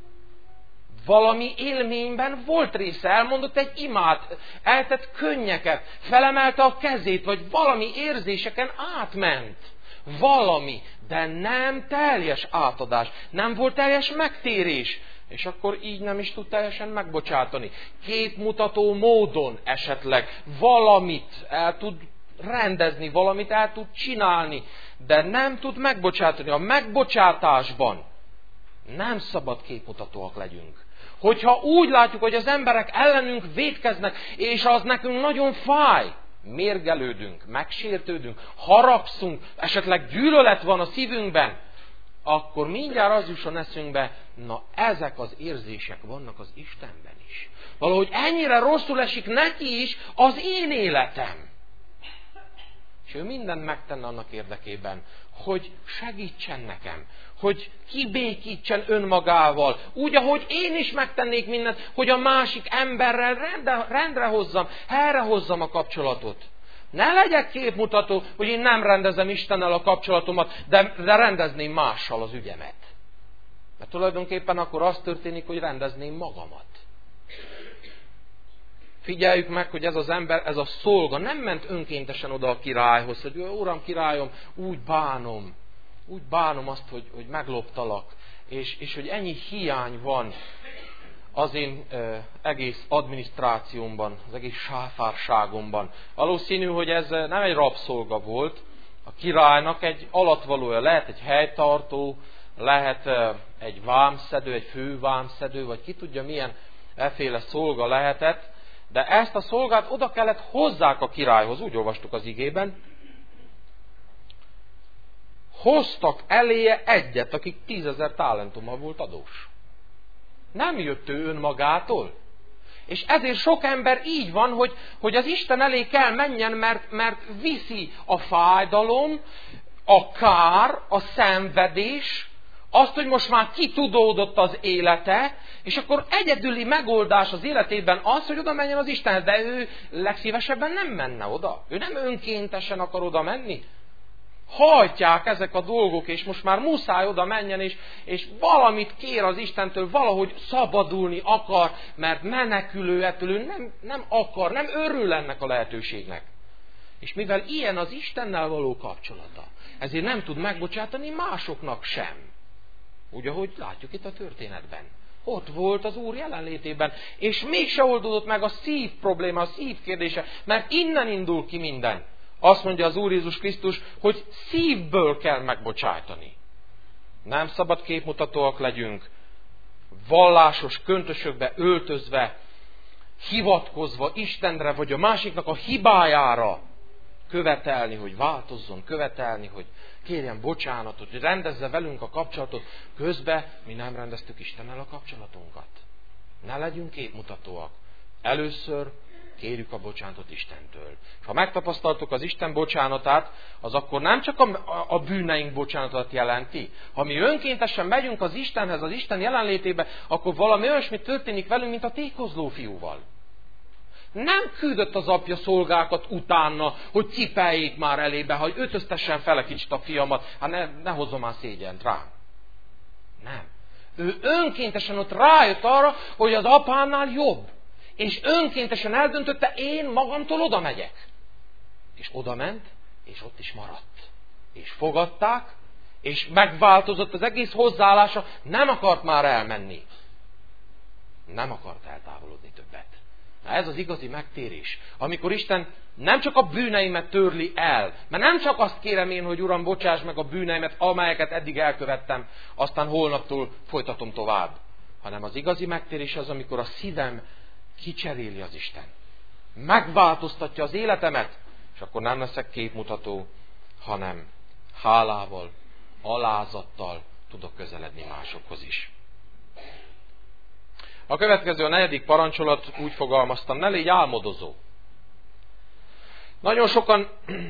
Valami élményben volt része, elmondott egy imát, eltett könnyeket, felemelte a kezét, vagy valami érzéseken átment. Valami, de nem teljes átadás, nem volt teljes megtérés. És akkor így nem is tud teljesen megbocsátani. Képmutató módon esetleg valamit el tud rendezni, valamit el tud csinálni, de nem tud megbocsátani. A megbocsátásban nem szabad képmutatóak legyünk. Hogyha úgy látjuk, hogy az emberek ellenünk vétkeznek, és az nekünk nagyon fáj, mérgelődünk, megsértődünk, haragszunk, esetleg gyűlölet van a szívünkben, akkor mindjárt az jusson eszünkbe, na ezek az érzések vannak az Istenben is. Valahogy ennyire rosszul esik neki is az én életem. És ő mindent megtenne annak érdekében, hogy segítsen nekem, hogy kibékítsen önmagával, úgy, ahogy én is megtennék mindent, hogy a másik emberrel rendre, rendre hozzam, helyre hozzam a kapcsolatot. Ne legyek képmutató, hogy én nem rendezem Istennel a kapcsolatomat, de, de rendezném mással az ügyemet. Mert tulajdonképpen akkor az történik, hogy rendezném magamat. Figyeljük meg, hogy ez az ember, ez a szolga nem ment önkéntesen oda a királyhoz, hogy uram, királyom, úgy bánom, úgy bánom azt, hogy, hogy megloptalak, és, és hogy ennyi hiány van az én e, egész adminisztrációmban, az egész sáfárságomban. Valószínű, hogy ez nem egy rabszolga volt, a királynak egy alatvalója, lehet egy helytartó, lehet e, egy vámszedő, egy fővámszedő, vagy ki tudja milyen efféle szolga lehetett, de ezt a szolgát oda kellett hozzák a királyhoz, úgy olvastuk az igében. Hoztak eléje egyet, akik tízezer talentummal volt adós. Nem jött ő önmagától. És ezért sok ember így van, hogy, hogy az Isten elé kell menjen, mert, mert viszi a fájdalom, a kár, a szenvedés, azt, hogy most már kitudódott az élete, és akkor egyedüli megoldás az életében az, hogy oda menjen az Istenhez, de ő legszívesebben nem menne oda. Ő nem önkéntesen akar oda menni. Hajtják ezek a dolgok, és most már muszáj oda menjen, és, és valamit kér az Istentől, valahogy szabadulni akar, mert menekülő ettől, ő nem, nem akar, nem örül ennek a lehetőségnek. És mivel ilyen az Istennel való kapcsolata, ezért nem tud megbocsátani másoknak sem. Úgy, ahogy látjuk itt a történetben. Ott volt az Úr jelenlétében, és mégse oldódott meg a szív probléma, a szív kérdése, mert innen indul ki minden. Azt mondja az Úr Jézus Krisztus, hogy szívből kell megbocsátani. Nem szabad képmutatóak legyünk. vallásos köntösökbe öltözve, hivatkozva Istenre, vagy a másiknak a hibájára követelni, hogy változzon, követelni, hogy kérjen bocsánatot, hogy rendezze velünk a kapcsolatot, közben mi nem rendeztük Istennel a kapcsolatunkat. Ne legyünk képmutatóak. Először kérjük a bocsánatot Istentől. És ha megtapasztaltuk az Isten bocsánatát, az akkor nem csak a, a bűneink bocsánatát jelenti. Ha mi önkéntesen megyünk az Istenhez, az Isten jelenlétébe, akkor valami olyasmi történik velünk, mint a tékozló fiúval. Nem küldött az apja szolgákat utána, hogy cipeljék már elébe, hogy ötöztessen fele kicsit a fiamat, hát ne, ne hozzon már szégyent rám. Nem. Ő önkéntesen ott rájött arra, hogy az apámnál jobb. És önkéntesen eldöntötte, én magamtól oda megyek. És oda ment, és ott is maradt. És fogadták, és megváltozott az egész hozzáállása, nem akart már elmenni. Nem akart eltávolodni többet. Na ez az igazi megtérés, amikor Isten nem csak a bűneimet törli el, mert nem csak azt kérem én, hogy Uram, bocsáss meg a bűneimet, amelyeket eddig elkövettem, aztán holnaptól folytatom tovább. Hanem az igazi megtérés az, amikor a szívem kicseréli az Isten. Megváltoztatja az életemet, és akkor nem leszek képmutató, hanem hálával, alázattal tudok közeledni másokhoz is. A következő, a negyedik parancsolat, úgy fogalmaztam, ne légy álmodozó. Nagyon sokan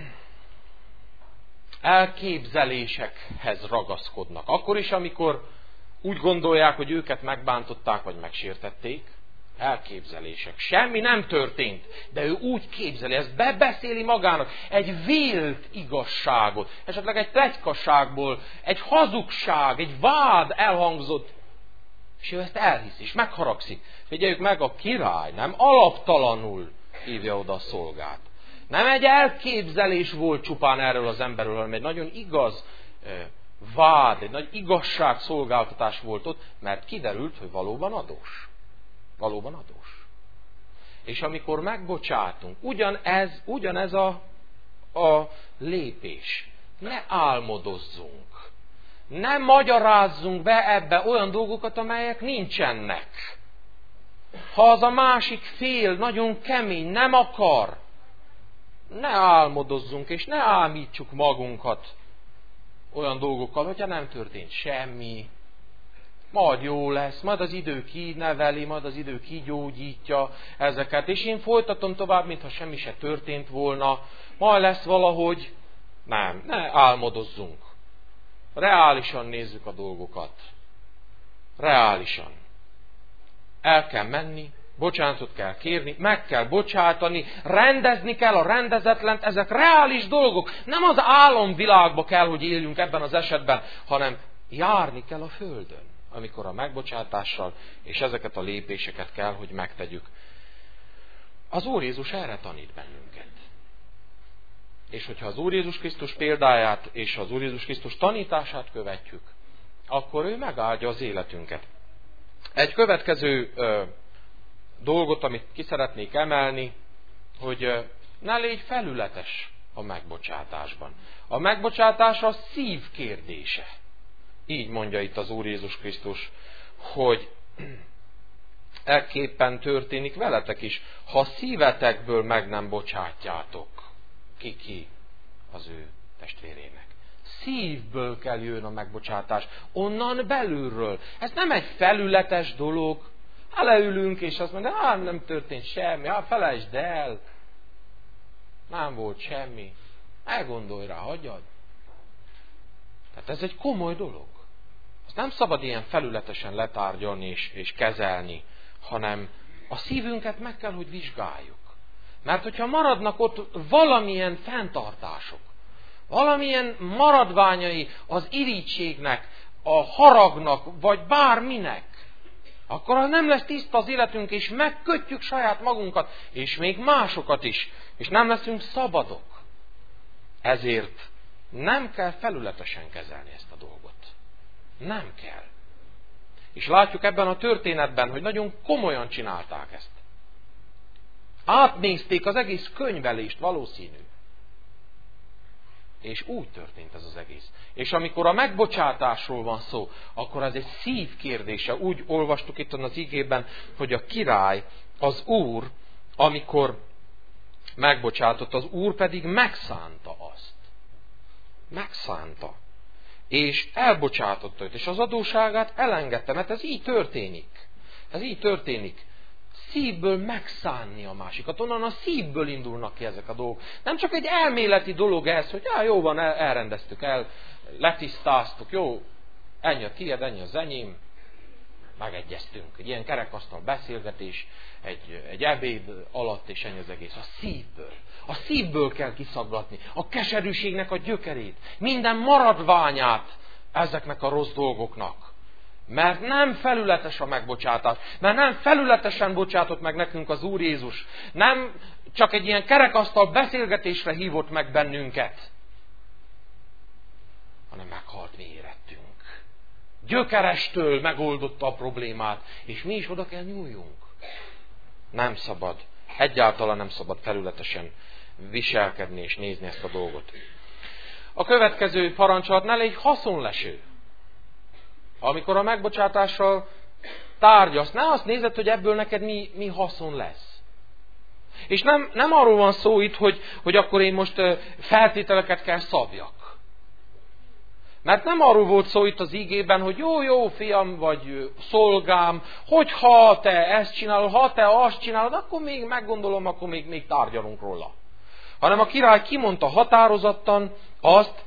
elképzelésekhez ragaszkodnak. Akkor is, amikor úgy gondolják, hogy őket megbántották, vagy megsértették, elképzelések. Semmi nem történt, de ő úgy képzeli, ezt bebeszéli magának, egy vélt igazságot, esetleg egy pletykaságból, egy hazugság, egy vád elhangzott, és ő ezt elhiszi, és megharagszik. Figyeljük meg, a király nem alaptalanul hívja oda a szolgát. Nem egy elképzelés volt csupán erről az emberről, hanem egy nagyon igaz vád, egy nagy igazságszolgáltatás volt ott, mert kiderült, hogy valóban adós. Valóban adós. És amikor megbocsátunk, ugyanez, ugyanez a, a lépés. Ne álmodozzunk. Ne magyarázzunk be ebbe olyan dolgokat, amelyek nincsenek. Ha az a másik fél nagyon kemény, nem akar, ne álmodozzunk, és ne ámítsuk magunkat olyan dolgokkal, hogyha nem történt semmi, majd jó lesz, majd az idő kineveli, majd az idő kigyógyítja ezeket, és én folytatom tovább, mintha semmi se történt volna, majd lesz valahogy. Nem, ne álmodozzunk. Reálisan nézzük a dolgokat. Reálisan. El kell menni, bocsánatot kell kérni, meg kell bocsátani, rendezni kell a rendezetlent, ezek reális dolgok. Nem az álomvilágba kell, hogy éljünk ebben az esetben, hanem járni kell a földön, amikor a megbocsátással és ezeket a lépéseket kell, hogy megtegyük. Az Úr Jézus erre tanít bennünket. És hogyha az Úr Jézus Krisztus példáját és az Úr Jézus Krisztus tanítását követjük, akkor ő megáldja az életünket. Egy következő ö, dolgot, amit ki szeretnék emelni, hogy ö, ne légy felületes a megbocsátásban. A megbocsátás a szív kérdése. Így mondja itt az Úr Jézus Krisztus, hogy ekképpen történik veletek is, ha szívetekből meg nem bocsátjátok. Ki-ki az ő testvérének. Szívből kell jön a megbocsátás. Onnan belülről. Ez nem egy felületes dolog. Ha leülünk és azt mondja, hát nem történt semmi, hát felejtsd el. Nem volt semmi. Elgondolj rá, hagyjad. Tehát ez egy komoly dolog. Azt nem szabad ilyen felületesen letárgyalni és, és kezelni, hanem a szívünket meg kell, hogy vizsgáljuk. Mert hogyha maradnak ott valamilyen fenntartások, valamilyen maradványai az irítségnek, a haragnak, vagy bárminek, akkor az nem lesz tiszta az életünk, és megkötjük saját magunkat, és még másokat is, és nem leszünk szabadok. Ezért nem kell felületesen kezelni ezt a dolgot. Nem kell. És látjuk ebben a történetben, hogy nagyon komolyan csinálták ezt. Átnézték az egész könyvelést, valószínű. És úgy történt ez az egész. És amikor a megbocsátásról van szó, akkor ez egy szív kérdése. Úgy olvastuk itt az igében, hogy a király, az úr, amikor megbocsátott, az úr pedig megszánta azt. Megszánta. És elbocsátotta őt, és az adósságát elengedte, mert ez így történik. Ez így történik. Szívből megszánni a másikat. Onnan a szívből indulnak ki ezek a dolgok. Nem csak egy elméleti dolog ez, hogy já, jó van, el, elrendeztük el, letisztáztuk, jó, ennyi a tiéd, ennyi az enyém, megegyeztünk. Egy ilyen kerekasztal beszélgetés, egy, egy ebéd alatt, és ennyi az egész. A szívből. A szívből kell kiszaggatni. A keserűségnek a gyökerét. Minden maradványát ezeknek a rossz dolgoknak. Mert nem felületes a megbocsátás. Mert nem felületesen bocsátott meg nekünk az Úr Jézus. Nem csak egy ilyen kerekasztal beszélgetésre hívott meg bennünket. Hanem meghalt mi érettünk. Gyökerestől megoldotta a problémát. És mi is oda kell nyúljunk. Nem szabad. Egyáltalán nem szabad felületesen viselkedni és nézni ezt a dolgot. A következő parancsolat: ne légy haszonleső. Amikor a megbocsátással tárgyalsz, ne azt nézed, hogy ebből neked mi, mi haszon lesz. És nem, nem arról van szó itt, hogy, hogy akkor én most feltételeket kell szabjak. Mert nem arról volt szó itt az ígében, hogy jó, jó, fiam, vagy szolgám, hogyha te ezt csinálod, ha te azt csinálod, akkor még meggondolom, akkor még, még tárgyalunk róla. Hanem a király kimondta határozottan azt,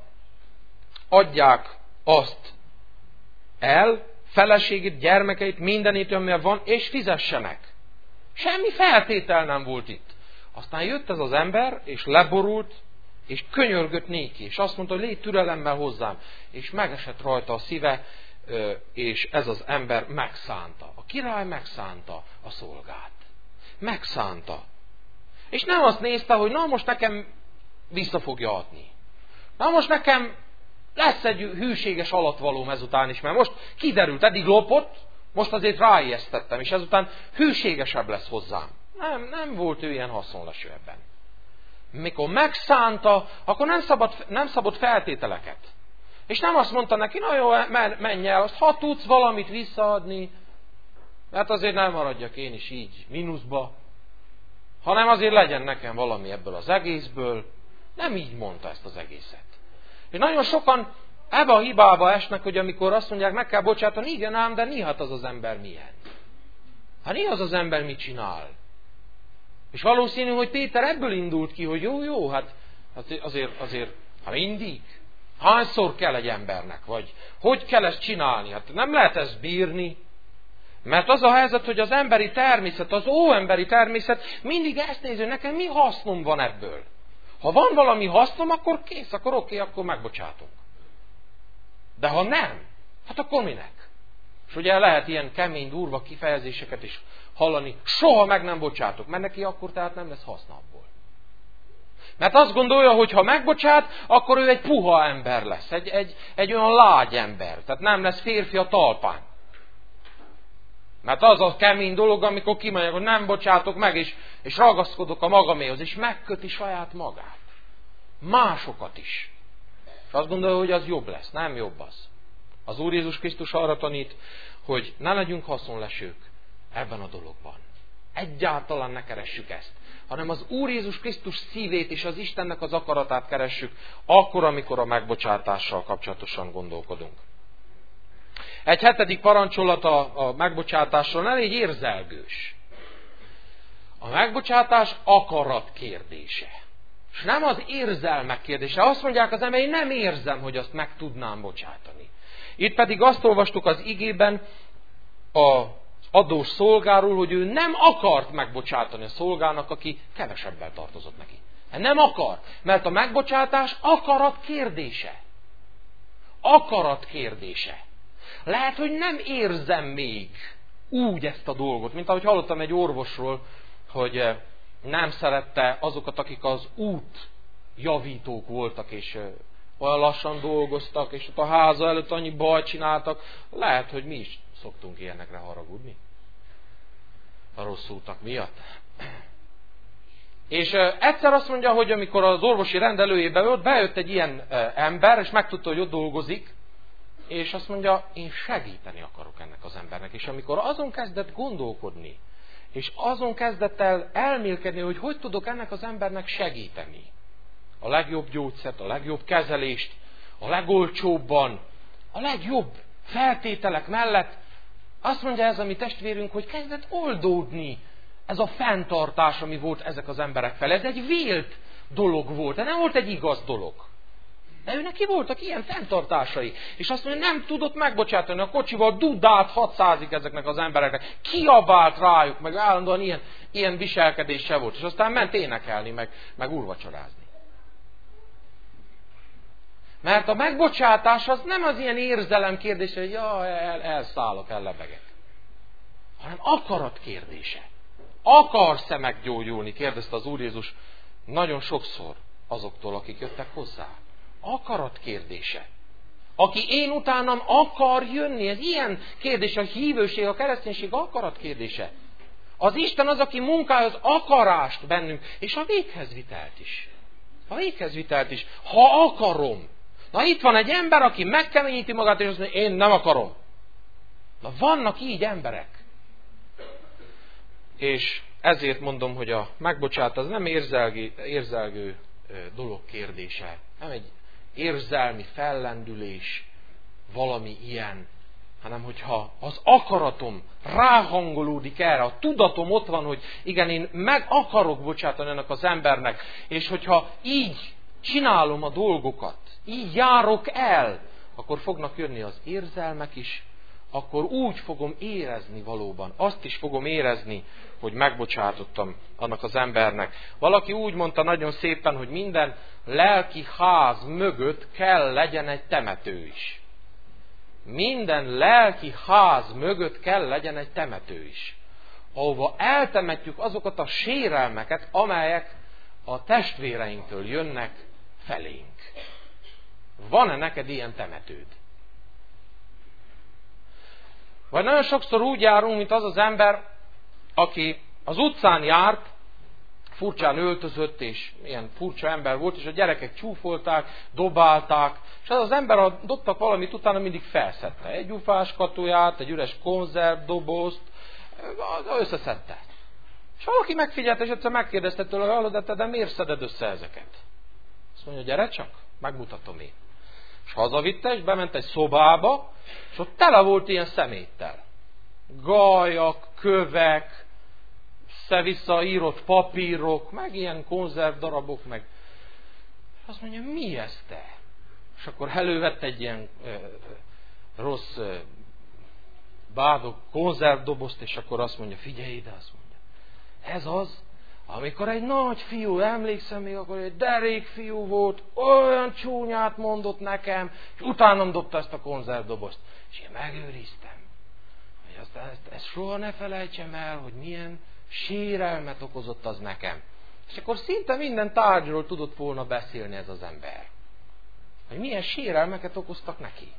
adják azt el, feleségét, gyermekeit, mindenét, amivel van, és fizessenek. Semmi feltétel nem volt itt. Aztán jött ez az ember, és leborult, és könyörgött néki, és azt mondta, hogy légy türelemmel hozzám. És megesett rajta a szíve, és ez az ember megszánta. A király megszánta a szolgát. Megszánta. És nem azt nézte, hogy na most nekem vissza fogja adni. Na most nekem lesz egy hűséges alatvalóm ezután is, mert most kiderült, eddig lopott, most azért ráijesztettem, és ezután hűségesebb lesz hozzám. Nem, nem volt ő ilyen haszonleső ebben. Mikor megszánta, akkor nem szabad, nem szabad feltételeket. És nem azt mondta neki, na jó, menj el, azt ha tudsz valamit visszaadni, mert azért nem maradjak én is így mínuszba, hanem azért legyen nekem valami ebből az egészből. Nem így mondta ezt az egészet. És nagyon sokan ebbe a hibába esnek, hogy amikor azt mondják, meg kell bocsátani, igen ám, de mi hát az az ember milyen? Hát mi az az ember mit csinál? És valószínű, hogy Péter ebből indult ki, hogy jó, jó, hát azért, azért, hát mindig. Hányszor kell egy embernek? Vagy hogy kell ezt csinálni? Hát nem lehet ezt bírni. Mert az a helyzet, hogy az emberi természet, az óemberi természet mindig ezt nézi, hogy nekem mi hasznom van ebből. Ha van valami hasznom, akkor kész, akkor oké, akkor megbocsátunk. De ha nem, hát akkor minek? És ugye lehet ilyen kemény, durva kifejezéseket is hallani, soha meg nem bocsátok, mert neki akkor tehát nem lesz haszna abból. Mert azt gondolja, hogy ha megbocsát, akkor ő egy puha ember lesz, egy, egy, egy olyan lágy ember, tehát nem lesz férfi a talpán. Mert az a kemény dolog, amikor kimondják, hogy nem bocsátok meg, és, és ragaszkodok a magaméhoz, és megköti saját magát. Másokat is. És azt gondolja, hogy az jobb lesz. Nem jobb az. Az Úr Jézus Krisztus arra tanít, hogy ne legyünk haszonlesők ebben a dologban. Egyáltalán ne keressük ezt. Hanem az Úr Jézus Krisztus szívét és az Istennek az akaratát keressük, akkor, amikor a megbocsátással kapcsolatosan gondolkodunk. Egy hetedik parancsolat a, a megbocsátásról: ne légy érzelgős. A megbocsátás akarat kérdése. És nem az érzelmek kérdése. Azt mondják az emberek, én nem érzem, hogy azt meg tudnám bocsátani. Itt pedig azt olvastuk az igében az adós szolgáról, hogy ő nem akart megbocsátani a szolgának, aki kevesebbel tartozott neki. Nem akar, mert a megbocsátás akarat kérdése. Akarat kérdése. Lehet, hogy nem érzem még úgy ezt a dolgot, mint ahogy hallottam egy orvosról, hogy nem szerette azokat, akik az út javítók voltak, és olyan lassan dolgoztak, és ott a háza előtt annyi bajt csináltak. Lehet, hogy mi is szoktunk ilyenekre haragudni. A rossz útak miatt. És egyszer azt mondja, hogy amikor az orvosi rendelőjébe volt, bejött egy ilyen ember, és megtudta, hogy ott dolgozik, és azt mondja, én segíteni akarok ennek az embernek. És amikor azon kezdett gondolkodni, és azon kezdett el elmélkedni, hogy hogy tudok ennek az embernek segíteni, a legjobb gyógyszert, a legjobb kezelést, a legolcsóbban, a legjobb feltételek mellett, azt mondja ez a mi testvérünk, hogy kezdett oldódni ez a fenntartás, ami volt ezek az emberek felé. Ez egy vélt dolog volt, de nem volt egy igaz dolog. De ő neki voltak ilyen fenntartásai. És azt mondja, nem tudott megbocsátani, a kocsival dudált hatszázig ezeknek az embereknek. Kiabált rájuk, meg állandóan ilyen, ilyen viselkedése volt. És aztán ment énekelni, meg, meg úrvacsorázni. Mert a megbocsátás az nem az ilyen érzelem kérdése, hogy ja, el, elszállok, ellebegek. Hanem akarat kérdése. Akarsz-e meggyógyulni? Kérdezte az Úr Jézus nagyon sokszor azoktól, akik jöttek hozzá. Akarat kérdése. Aki én utánam akar jönni, ez ilyen kérdés, a hívőség, a kereszténység akarat kérdése. Az Isten az, aki munkálja az akarást bennünk, és a véghezvitelt is. A véghezvitelt is. Ha akarom. Na itt van egy ember, aki megkeményíti magát, és azt mondja, én nem akarom. Na vannak így emberek. És ezért mondom, hogy a megbocsátás az nem érzelgő, érzelgő dolog kérdése. Nem egy érzelmi fellendülés, valami ilyen, hanem hogyha az akaratom ráhangolódik erre, a tudatom ott van, hogy igen, én meg akarok bocsátani ennek az embernek, és hogyha így csinálom a dolgokat, így járok el, akkor fognak jönni az érzelmek is, akkor úgy fogom érezni valóban, azt is fogom érezni, hogy megbocsátottam annak az embernek. Valaki úgy mondta nagyon szépen, hogy minden lelki ház mögött kell legyen egy temető is. Minden lelki ház mögött kell legyen egy temető is. Ahova eltemetjük azokat a sérelmeket, amelyek a testvéreinktől jönnek felénk. Van-e neked ilyen temetőd? Vagy nagyon sokszor úgy járunk, mint az az ember, aki az utcán járt, furcsán öltözött, és ilyen furcsa ember volt, és a gyerekek csúfolták, dobálták, és az az ember, ha dobtak valamit, utána mindig felszedte. Egy gyufáskatóját, egy üres konzervdobozt, összeszedte. És valaki megfigyelte, és egyszer megkérdezte tőle, hallod, de, de miért szeded össze ezeket? Azt mondja, gyere csak, megmutatom én. És hazavitte, és bement egy szobába, és ott tele volt ilyen szeméttel. Gajak, kövek, össze-vissza írott papírok, meg ilyen konzervdarabok, meg... Azt mondja, mi ez te? És akkor elővett egy ilyen ö, rossz ö, bádog konzervdobozt, és akkor azt mondja, figyelj ide, azt mondja. Ez az, amikor egy nagy fiú, emlékszem még, akkor egy derék fiú volt, olyan csúnyát mondott nekem, és utánam dobta ezt a konzervdobozt. És én megőriztem. Hogy aztán ezt, ezt soha ne felejtsem el, hogy milyen sérelmet okozott az nekem. És akkor szinte minden tárgyról tudott volna beszélni ez az ember. Hogy milyen sérelmeket okoztak neki.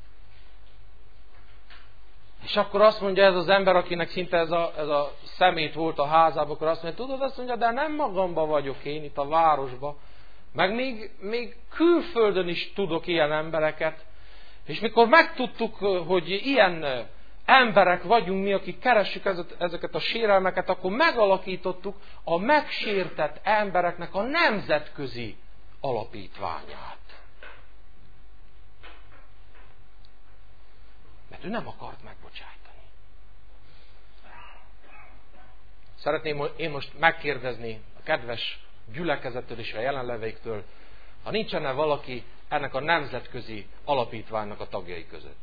És akkor azt mondja ez az ember, akinek szinte ez a, ez a szemét volt a házában, akkor azt mondja, tudod, azt mondja, de nem magamban vagyok én itt a városban, meg még, még külföldön is tudok ilyen embereket. És mikor megtudtuk, hogy ilyen emberek vagyunk mi, akik keressük ezeket a sérelmeket, akkor megalakítottuk a megsértett embereknek a nemzetközi alapítványát. Mert ő nem akart megbocsátani. Szeretném én most megkérdezni a kedves gyülekezettől és a jelenlevőiktől, ha nincsen-e valaki ennek a nemzetközi alapítványnak a tagjai között.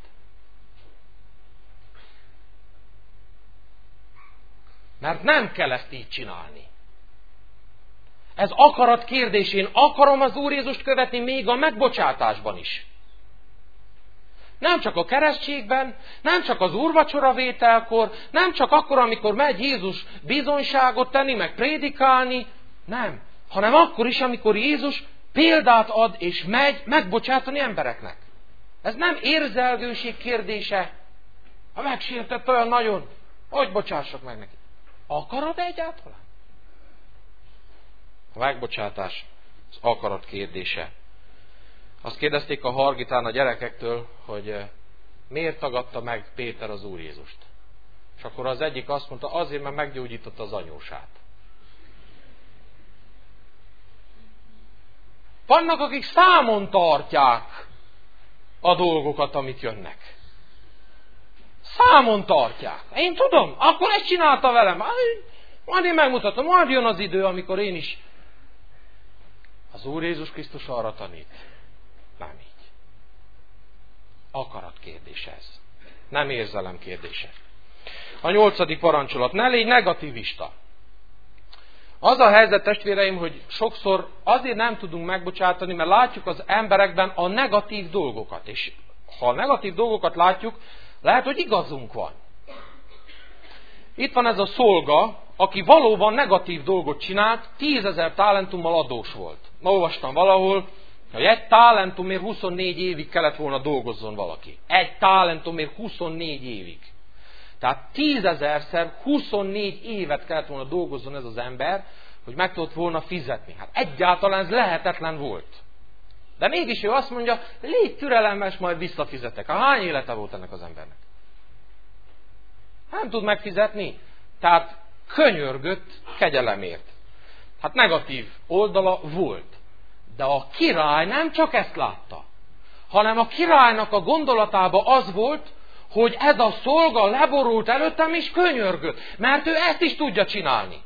Mert nem kell ezt így csinálni. Ez akarat kérdés, én akarom az Úr Jézust követni még a megbocsátásban is. Nem csak a keresztségben, nem csak az úrvacsoravételkor, nem csak akkor, amikor megy Jézus bizonyságot tenni, meg prédikálni, nem, hanem akkor is, amikor Jézus példát ad és megy megbocsátani embereknek. Ez nem érzelgőség kérdése. Ha megsértett olyan nagyon, hogy bocsássak meg neki. Akarod egyáltalán? A megbocsátás az akarat kérdése. Azt kérdezték a Hargitán a gyerekektől, hogy miért tagadta meg Péter az Úr Jézust. És akkor az egyik azt mondta, azért, mert meggyógyította az anyósát. Vannak, akik számon tartják a dolgokat, amik jönnek. Számon tartják. Én tudom, akkor ezt csinálta velem. Majd én megmutatom, majd jön az idő, amikor én is. Az Úr Jézus Krisztus arra tanít. Nem így. Akarat kérdése ez. Nem érzelem kérdése. A nyolcadik parancsolat. Ne légy negativista. Az a helyzet, testvéreim, hogy sokszor azért nem tudunk megbocsátani, mert látjuk az emberekben a negatív dolgokat. És ha a negatív dolgokat látjuk, lehet, hogy igazunk van. Itt van ez a szolga, aki valóban negatív dolgot csinált, tízezer talentummal adós volt. Ma olvastam valahol, hogy egy talentumért huszonnégy évig kellett volna dolgozzon valaki. Egy talentumért huszonnégy évig. Tehát tízezerszer huszonnégy évet kellett volna dolgozzon ez az ember, hogy meg tudott volna fizetni. Hát egyáltalán ez lehetetlen volt. De mégis ő azt mondja, légy türelmes, majd visszafizetek. Hát hány élete volt ennek az embernek? Nem tud megfizetni. Tehát könyörgött kegyelemért. Hát negatív oldala volt. De a király nem csak ezt látta, hanem a királynak a gondolatában az volt, hogy ez a szolga leborult előttem és könyörgött, mert ő ezt is tudja csinálni.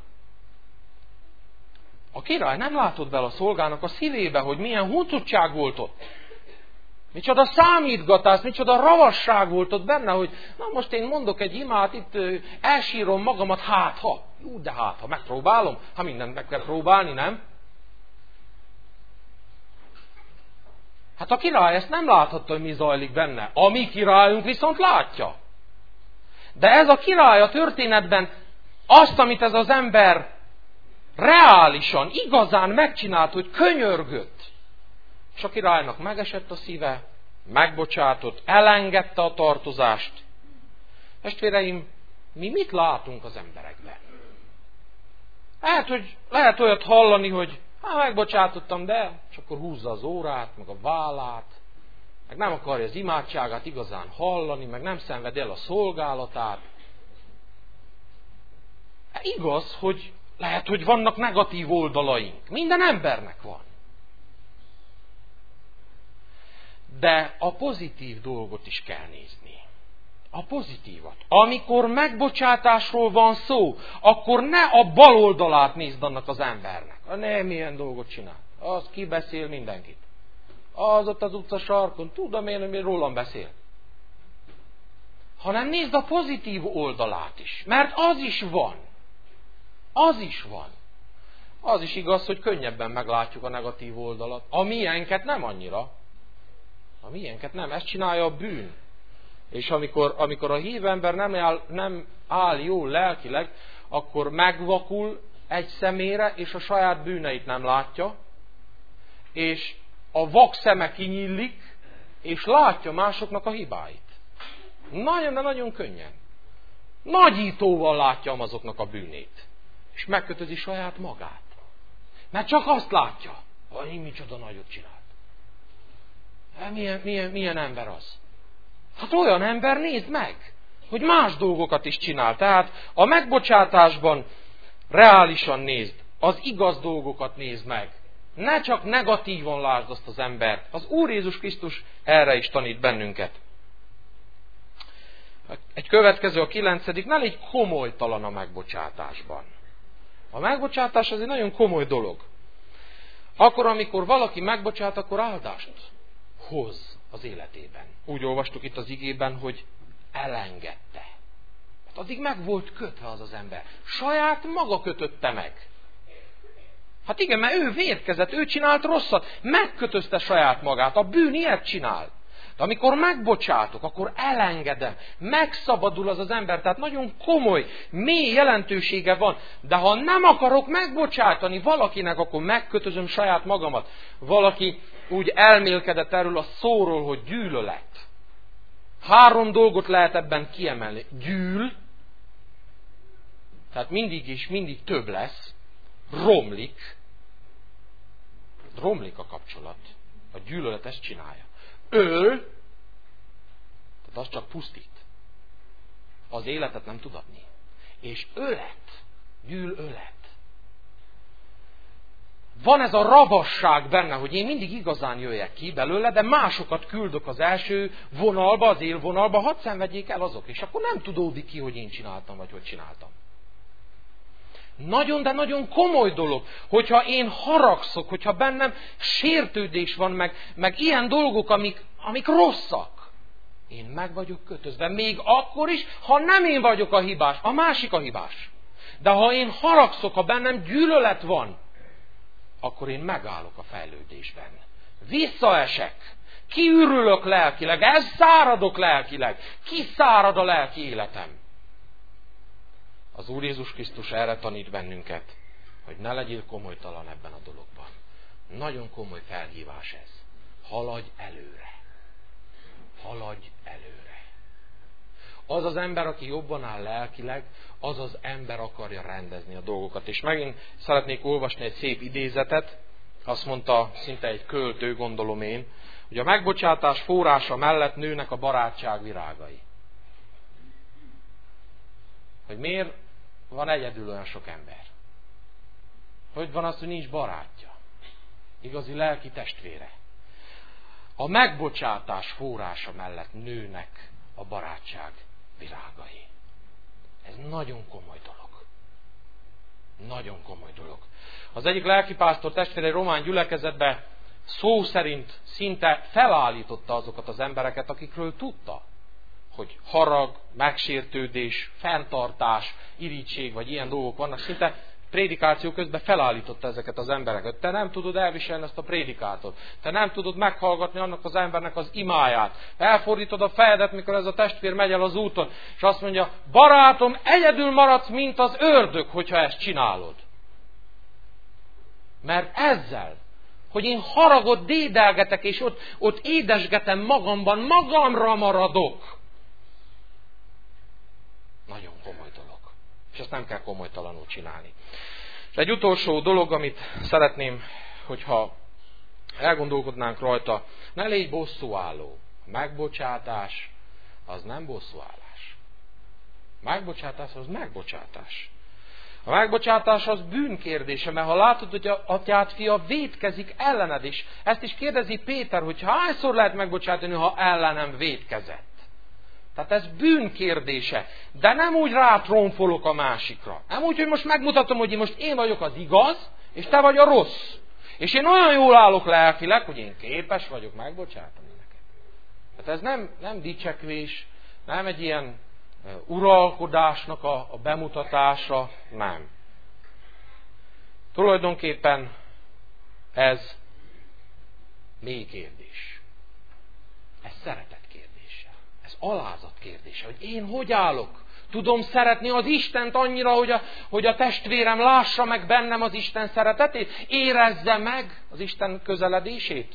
A király nem látott bele a szolgának a szívébe, hogy milyen huncutság volt ott. Micsoda számítgatás, micsoda ravasság volt ott benne, hogy na most én mondok egy imát, itt elsírom magamat, hát ha. Jú, de hát ha, megpróbálom. Ha mindent meg kell próbálni, nem? Hát a király ezt nem láthatta, hogy mi zajlik benne. A mi királyunk viszont látja. De ez a király a történetben azt, amit ez az ember reálisan, igazán megcsinált, hogy könyörgött. És a királynak megesett a szíve, megbocsátott, elengedte a tartozást. Testvéreim, mi mit látunk az emberekben? Lehet, hogy lehet olyat hallani, hogy hát megbocsátottam, de és akkor húzza az órát, meg a vállát, meg nem akarja az imádságát igazán hallani, meg nem szenved el a szolgálatát. Hát igaz, hogy lehet, hogy vannak negatív oldalaink. Minden embernek van. De a pozitív dolgot is kell nézni. A pozitívat. Amikor megbocsátásról van szó, akkor ne a bal oldalát nézd annak az embernek. Nem ilyen dolgot csinál. Az kibeszél mindenkit. Az ott az utca sarkon, tudom én, hogy rólam beszél. Hanem nézd a pozitív oldalát is. Mert az is van. Az is van. Az is igaz, hogy könnyebben meglátjuk a negatív oldalat. A miénket nem annyira. A miénket nem. Ezt csinálja a bűn. És amikor, amikor a hívember nem áll, nem áll jól lelkileg, akkor megvakul egy szemére, és a saját bűneit nem látja, és a vak szeme kinyílik, és látja másoknak a hibáit. Nagyon, de nagyon könnyen. Nagyítóval látja azoknak a bűnét. És megkötözi saját magát. Mert csak azt látja, hogy micsoda nagyot csinált. Milyen, milyen, milyen ember az? Hát olyan ember, nézd meg, hogy más dolgokat is csinál. Tehát a megbocsátásban reálisan nézd, az igaz dolgokat nézd meg. Ne csak negatívan lásd azt az embert. Az Úr Jézus Krisztus erre is tanít bennünket. Egy következő, a kilencedik, ne légy komolytalan a megbocsátásban. A megbocsátás az egy nagyon komoly dolog. Akkor, amikor valaki megbocsát, akkor áldást hoz az életében. Úgy olvastuk itt az igében, hogy elengedte. Hát addig meg volt kötve az az ember. Saját maga kötötte meg. Hát igen, mert ő vétkezett, ő csinált rosszat, megkötözte saját magát, a bűn ilyet csinál. De amikor megbocsátok, akkor elengedem, megszabadul az az ember, tehát nagyon komoly, mély jelentősége van. De ha nem akarok megbocsátani valakinek, akkor megkötözöm saját magamat. Valaki úgy elmélkedett erről a szóról, hogy gyűlölet. Három dolgot lehet ebben kiemelni. Gyűl, tehát mindig is, mindig több lesz, romlik, romlik a kapcsolat. A gyűlölet ezt csinálja. Öl, tehát az csak pusztít. Az életet nem tud adni. És ölet, gyűlölet. Van ez a ravasság benne, hogy én mindig igazán jöjjek ki belőle, de másokat küldök az első vonalba, az élvonalba, hadd szenvedjék el azok, és akkor nem tudódik ki, hogy én csináltam, vagy hogy csináltam. Nagyon, de nagyon komoly dolog, hogyha én haragszok, hogyha bennem sértődés van, meg, meg ilyen dolgok, amik, amik rosszak. Én meg vagyok kötözve, még akkor is, ha nem én vagyok a hibás, a másik a hibás. De ha én haragszok, ha bennem gyűlölet van, akkor én megállok a fejlődésben. Visszaesek, kiürülök lelkileg, elszáradok lelkileg, kiszárad a lelki életem. Az Úr Jézus Krisztus erre tanít bennünket, hogy ne legyél komolytalan ebben a dologban. Nagyon komoly felhívás ez. Haladj előre. Haladj előre. Az az ember, aki jobban áll lelkileg, az az ember akarja rendezni a dolgokat. És megint szeretnék olvasni egy szép idézetet, azt mondta szinte egy költő, gondolom én, hogy a megbocsátás forrása mellett nőnek a barátság virágai. Hogy miért van egyedül olyan sok ember? Hogy van az, hogy nincs barátja? Igazi lelki testvére. A megbocsátás forrása mellett nőnek a barátság virágai. Ez nagyon komoly dolog. Nagyon komoly dolog. Az egyik lelkipásztor testvére egy román gyülekezetbe szó szerint szinte felállította azokat az embereket, akikről tudta, hogy harag, megsértődés, fenntartás, irigység, vagy ilyen dolgok vannak, szinte prédikáció közben felállította ezeket az embereket. Te nem tudod elviselni ezt a prédikátot. Te nem tudod meghallgatni annak az embernek az imáját. Elfordítod a fejedet, mikor ez a testvér megy el az úton, és azt mondja, barátom, egyedül maradsz, mint az ördög, hogyha ezt csinálod. Mert ezzel, hogy én haragot dédelgetek, és ott, ott édesgetem magamban, magamra maradok. Nagyon komoly dolog. És ezt nem kell komolytalanul csinálni. És egy utolsó dolog, amit szeretném, hogyha elgondolkodnánk rajta, ne légy bosszúálló. A megbocsátás az nem bosszúállás. A megbocsátás az megbocsátás. A megbocsátás az bűnkérdése, mert ha látod, hogy a atyád fia vétkezik ellened is, ezt is kérdezi Péter, hogy hányszor lehet megbocsátani, ha ellenem vétkezett. Tehát ez bűnkérdése. De nem úgy rátronfolok a másikra. Nem úgy, hogy most megmutatom, hogy én most én vagyok az igaz, és te vagy a rossz. És én olyan jól állok lelkileg, hogy én képes vagyok megbocsátani neked. Tehát ez nem, nem dicsekvés, nem egy ilyen uralkodásnak a, a bemutatása, nem. Tulajdonképpen ez mély kérdés. Ez szeretet kérdése. Ez alázat kérdése, hogy én hogy állok? Tudom szeretni az Istent annyira, hogy a, hogy a testvérem lássa meg bennem az Isten szeretetét? Érezze meg az Isten közeledését?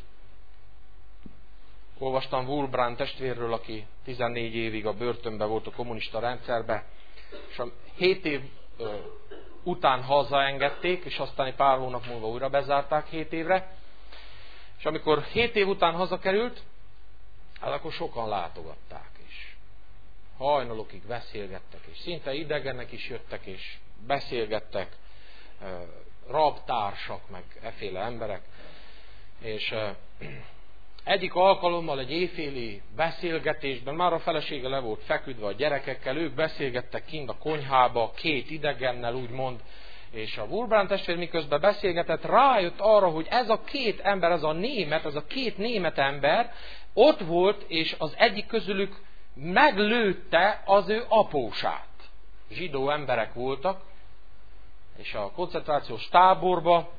Olvastam Wurbrand testvérről, aki tizennégy évig a börtönben volt a kommunista rendszerben, és a hét év ö, után hazaengedték, és aztán egy pár hónap múlva újra bezárták hét évre. És amikor hét év után hazakerült, hát akkor sokan látogatták, és hajnalokig beszélgettek, és szinte idegenek is jöttek, és beszélgettek, ö, rabtársak, meg efféle emberek, és ö, egyik alkalommal egy éjféli beszélgetésben, már a felesége le volt feküdve a gyerekekkel, ők beszélgettek kint a konyhába, két idegennel úgymond, és a Wurbrand testvér miközben beszélgetett, rájött arra, hogy ez a két ember, ez a német, ez a két német ember ott volt, és az egyik közülük meglőtte az ő apósát. Zsidó emberek voltak, és a koncentrációs táborba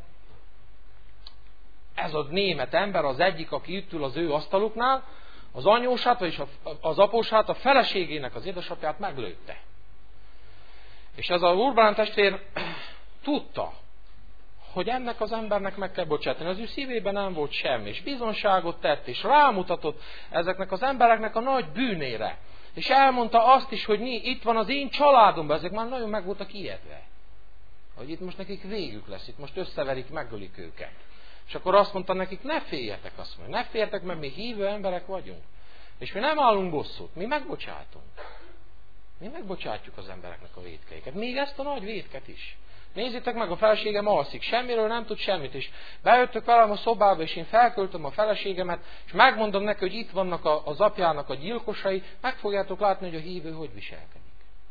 ez a német ember, az egyik, aki itt ül az ő asztaluknál, az anyósát, vagyis az apósát, a feleségének az édesapját meglőtte. És ez a Wurbrand testvér tudta, hogy ennek az embernek meg kell bocsátani. Az ő szívében nem volt semmi, és bizonságot tett, és rámutatott ezeknek az embereknek a nagy bűnére. És elmondta azt is, hogy mi, itt van az én családomban, ezek már nagyon meg voltak ijedve. Hogy itt most nekik végük lesz, itt most összeverik, megölik őket. És akkor azt mondta nekik, ne féljetek, azt mondja, ne féljetek, mert mi hívő emberek vagyunk. És mi nem állunk bosszút, mi megbocsátunk. Mi megbocsátjuk az embereknek a vétkeiket. Még ezt a nagy vétket is. Nézzétek meg, a feleségem alszik, semmiről nem tud semmit, és bejöttök velem a szobába, és én felköltöm a feleségemet, és megmondom neki, hogy itt vannak a, az apjának a gyilkosai, meg fogjátok látni, hogy a hívő hogy viselkedik.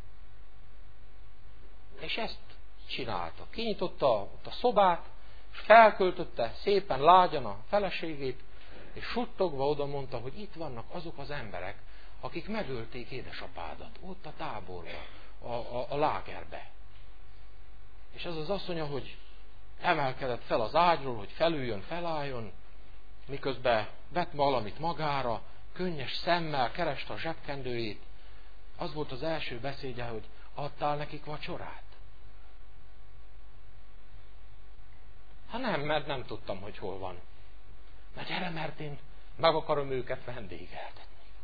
És ezt csinálta. Kinyitotta a szobát, és felköltötte szépen lágyan a feleségét, és suttogva oda mondta, hogy itt vannak azok az emberek, akik megölték édesapádat, ott a táborba, a, a, a lágerbe. És ez az asszonya, hogy emelkedett fel az ágyról, hogy felüljön, felálljon, miközben vett valamit magára, könnyes szemmel kereste a zsebkendőjét. Az volt az első beszédje, hogy adtál nekik vacsorát? Hát nem, mert nem tudtam, hogy hol van. Na gyere, mert én meg akarom őket vendégeltetni.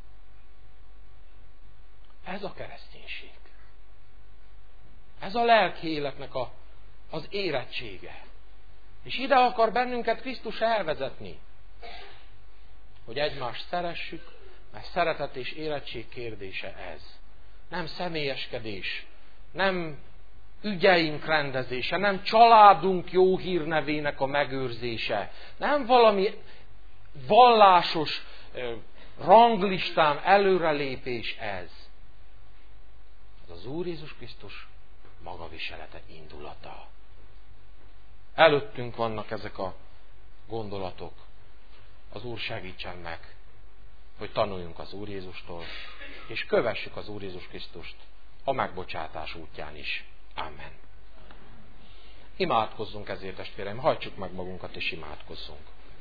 Ez a kereszténység. Ez a lelki életnek a, az érettsége. És ide akar bennünket Krisztus elvezetni. Hogy egymást szeressük, mert szeretet és érettség kérdése ez. Nem személyeskedés, nem ügyeink rendezése, nem családunk jó hírnevének a megőrzése, nem valami vallásos ranglistán előrelépés ez. Ez az Úr Jézus Krisztus magaviselete, indulata. Előttünk vannak ezek a gondolatok. Az Úr segítsen meg, hogy tanuljunk az Úr Jézustól, és kövessük az Úr Jézus Krisztust a megbocsátás útján is. Amen. Imádkozzunk ezért, testvéreim, hajtsuk meg magunkat és imádkozzunk.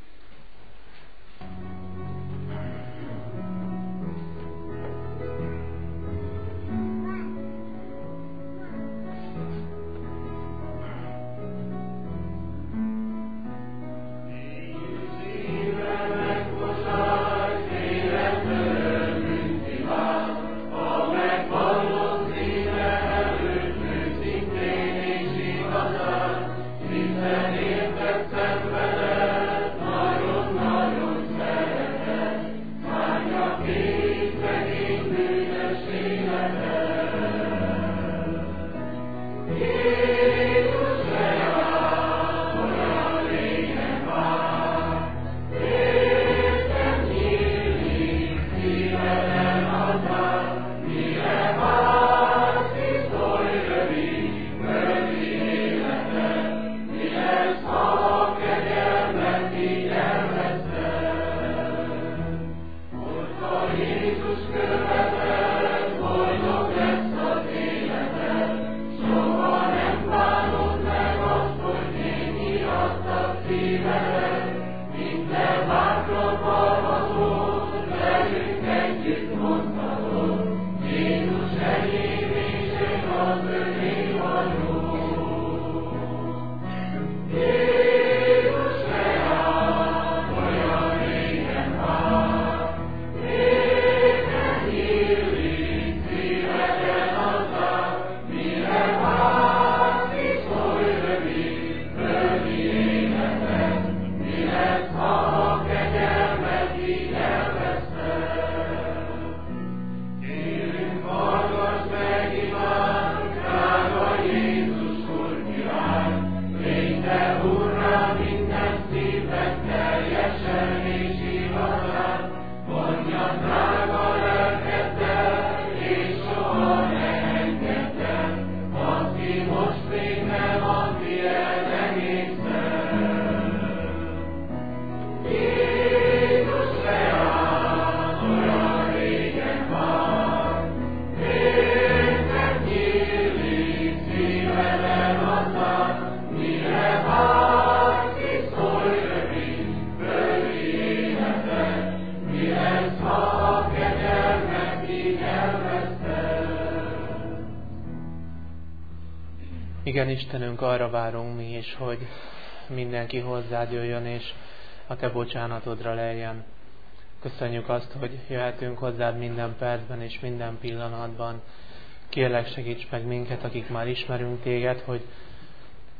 Igen, Istenünk, arra várunk mi is, hogy mindenki hozzád jöjjön, és a Te bocsánatodra leljen. Köszönjük azt, hogy jöhetünk hozzád minden percben és minden pillanatban. Kérlek, segíts meg minket, akik már ismerünk Téged, hogy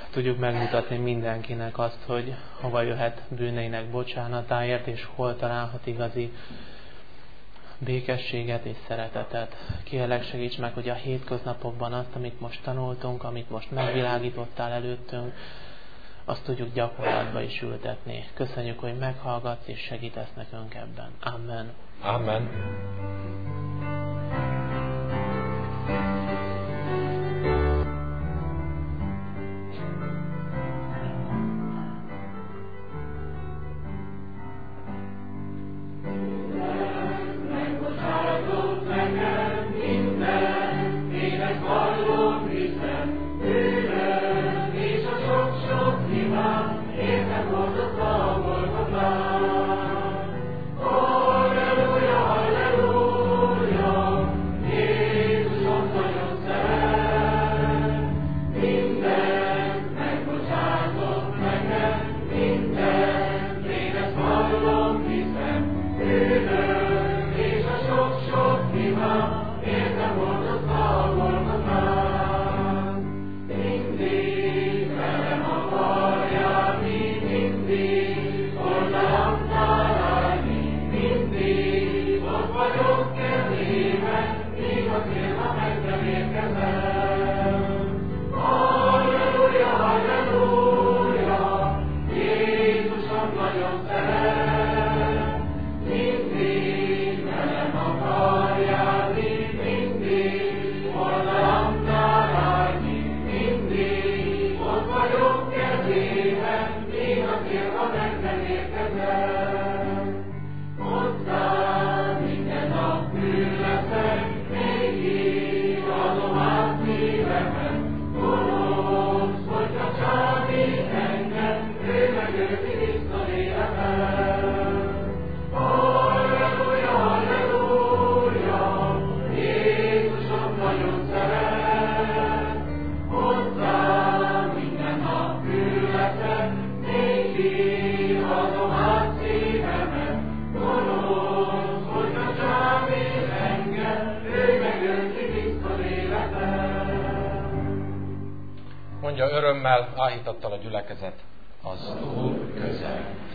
tudjuk megmutatni mindenkinek azt, hogy hova jöhet bűneinek bocsánatáért, és hol találhat igazi békességet és szeretetet. Kérlek, segíts meg, hogy a hétköznapokban azt, amit most tanultunk, amit most megvilágítottál előttünk, azt tudjuk gyakorlatba is ültetni. Köszönjük, hogy meghallgatsz és segítesz nekünk ebben. Amen. Amen. Mondja örömmel, áhítattal a gyülekezet, az Úr közel.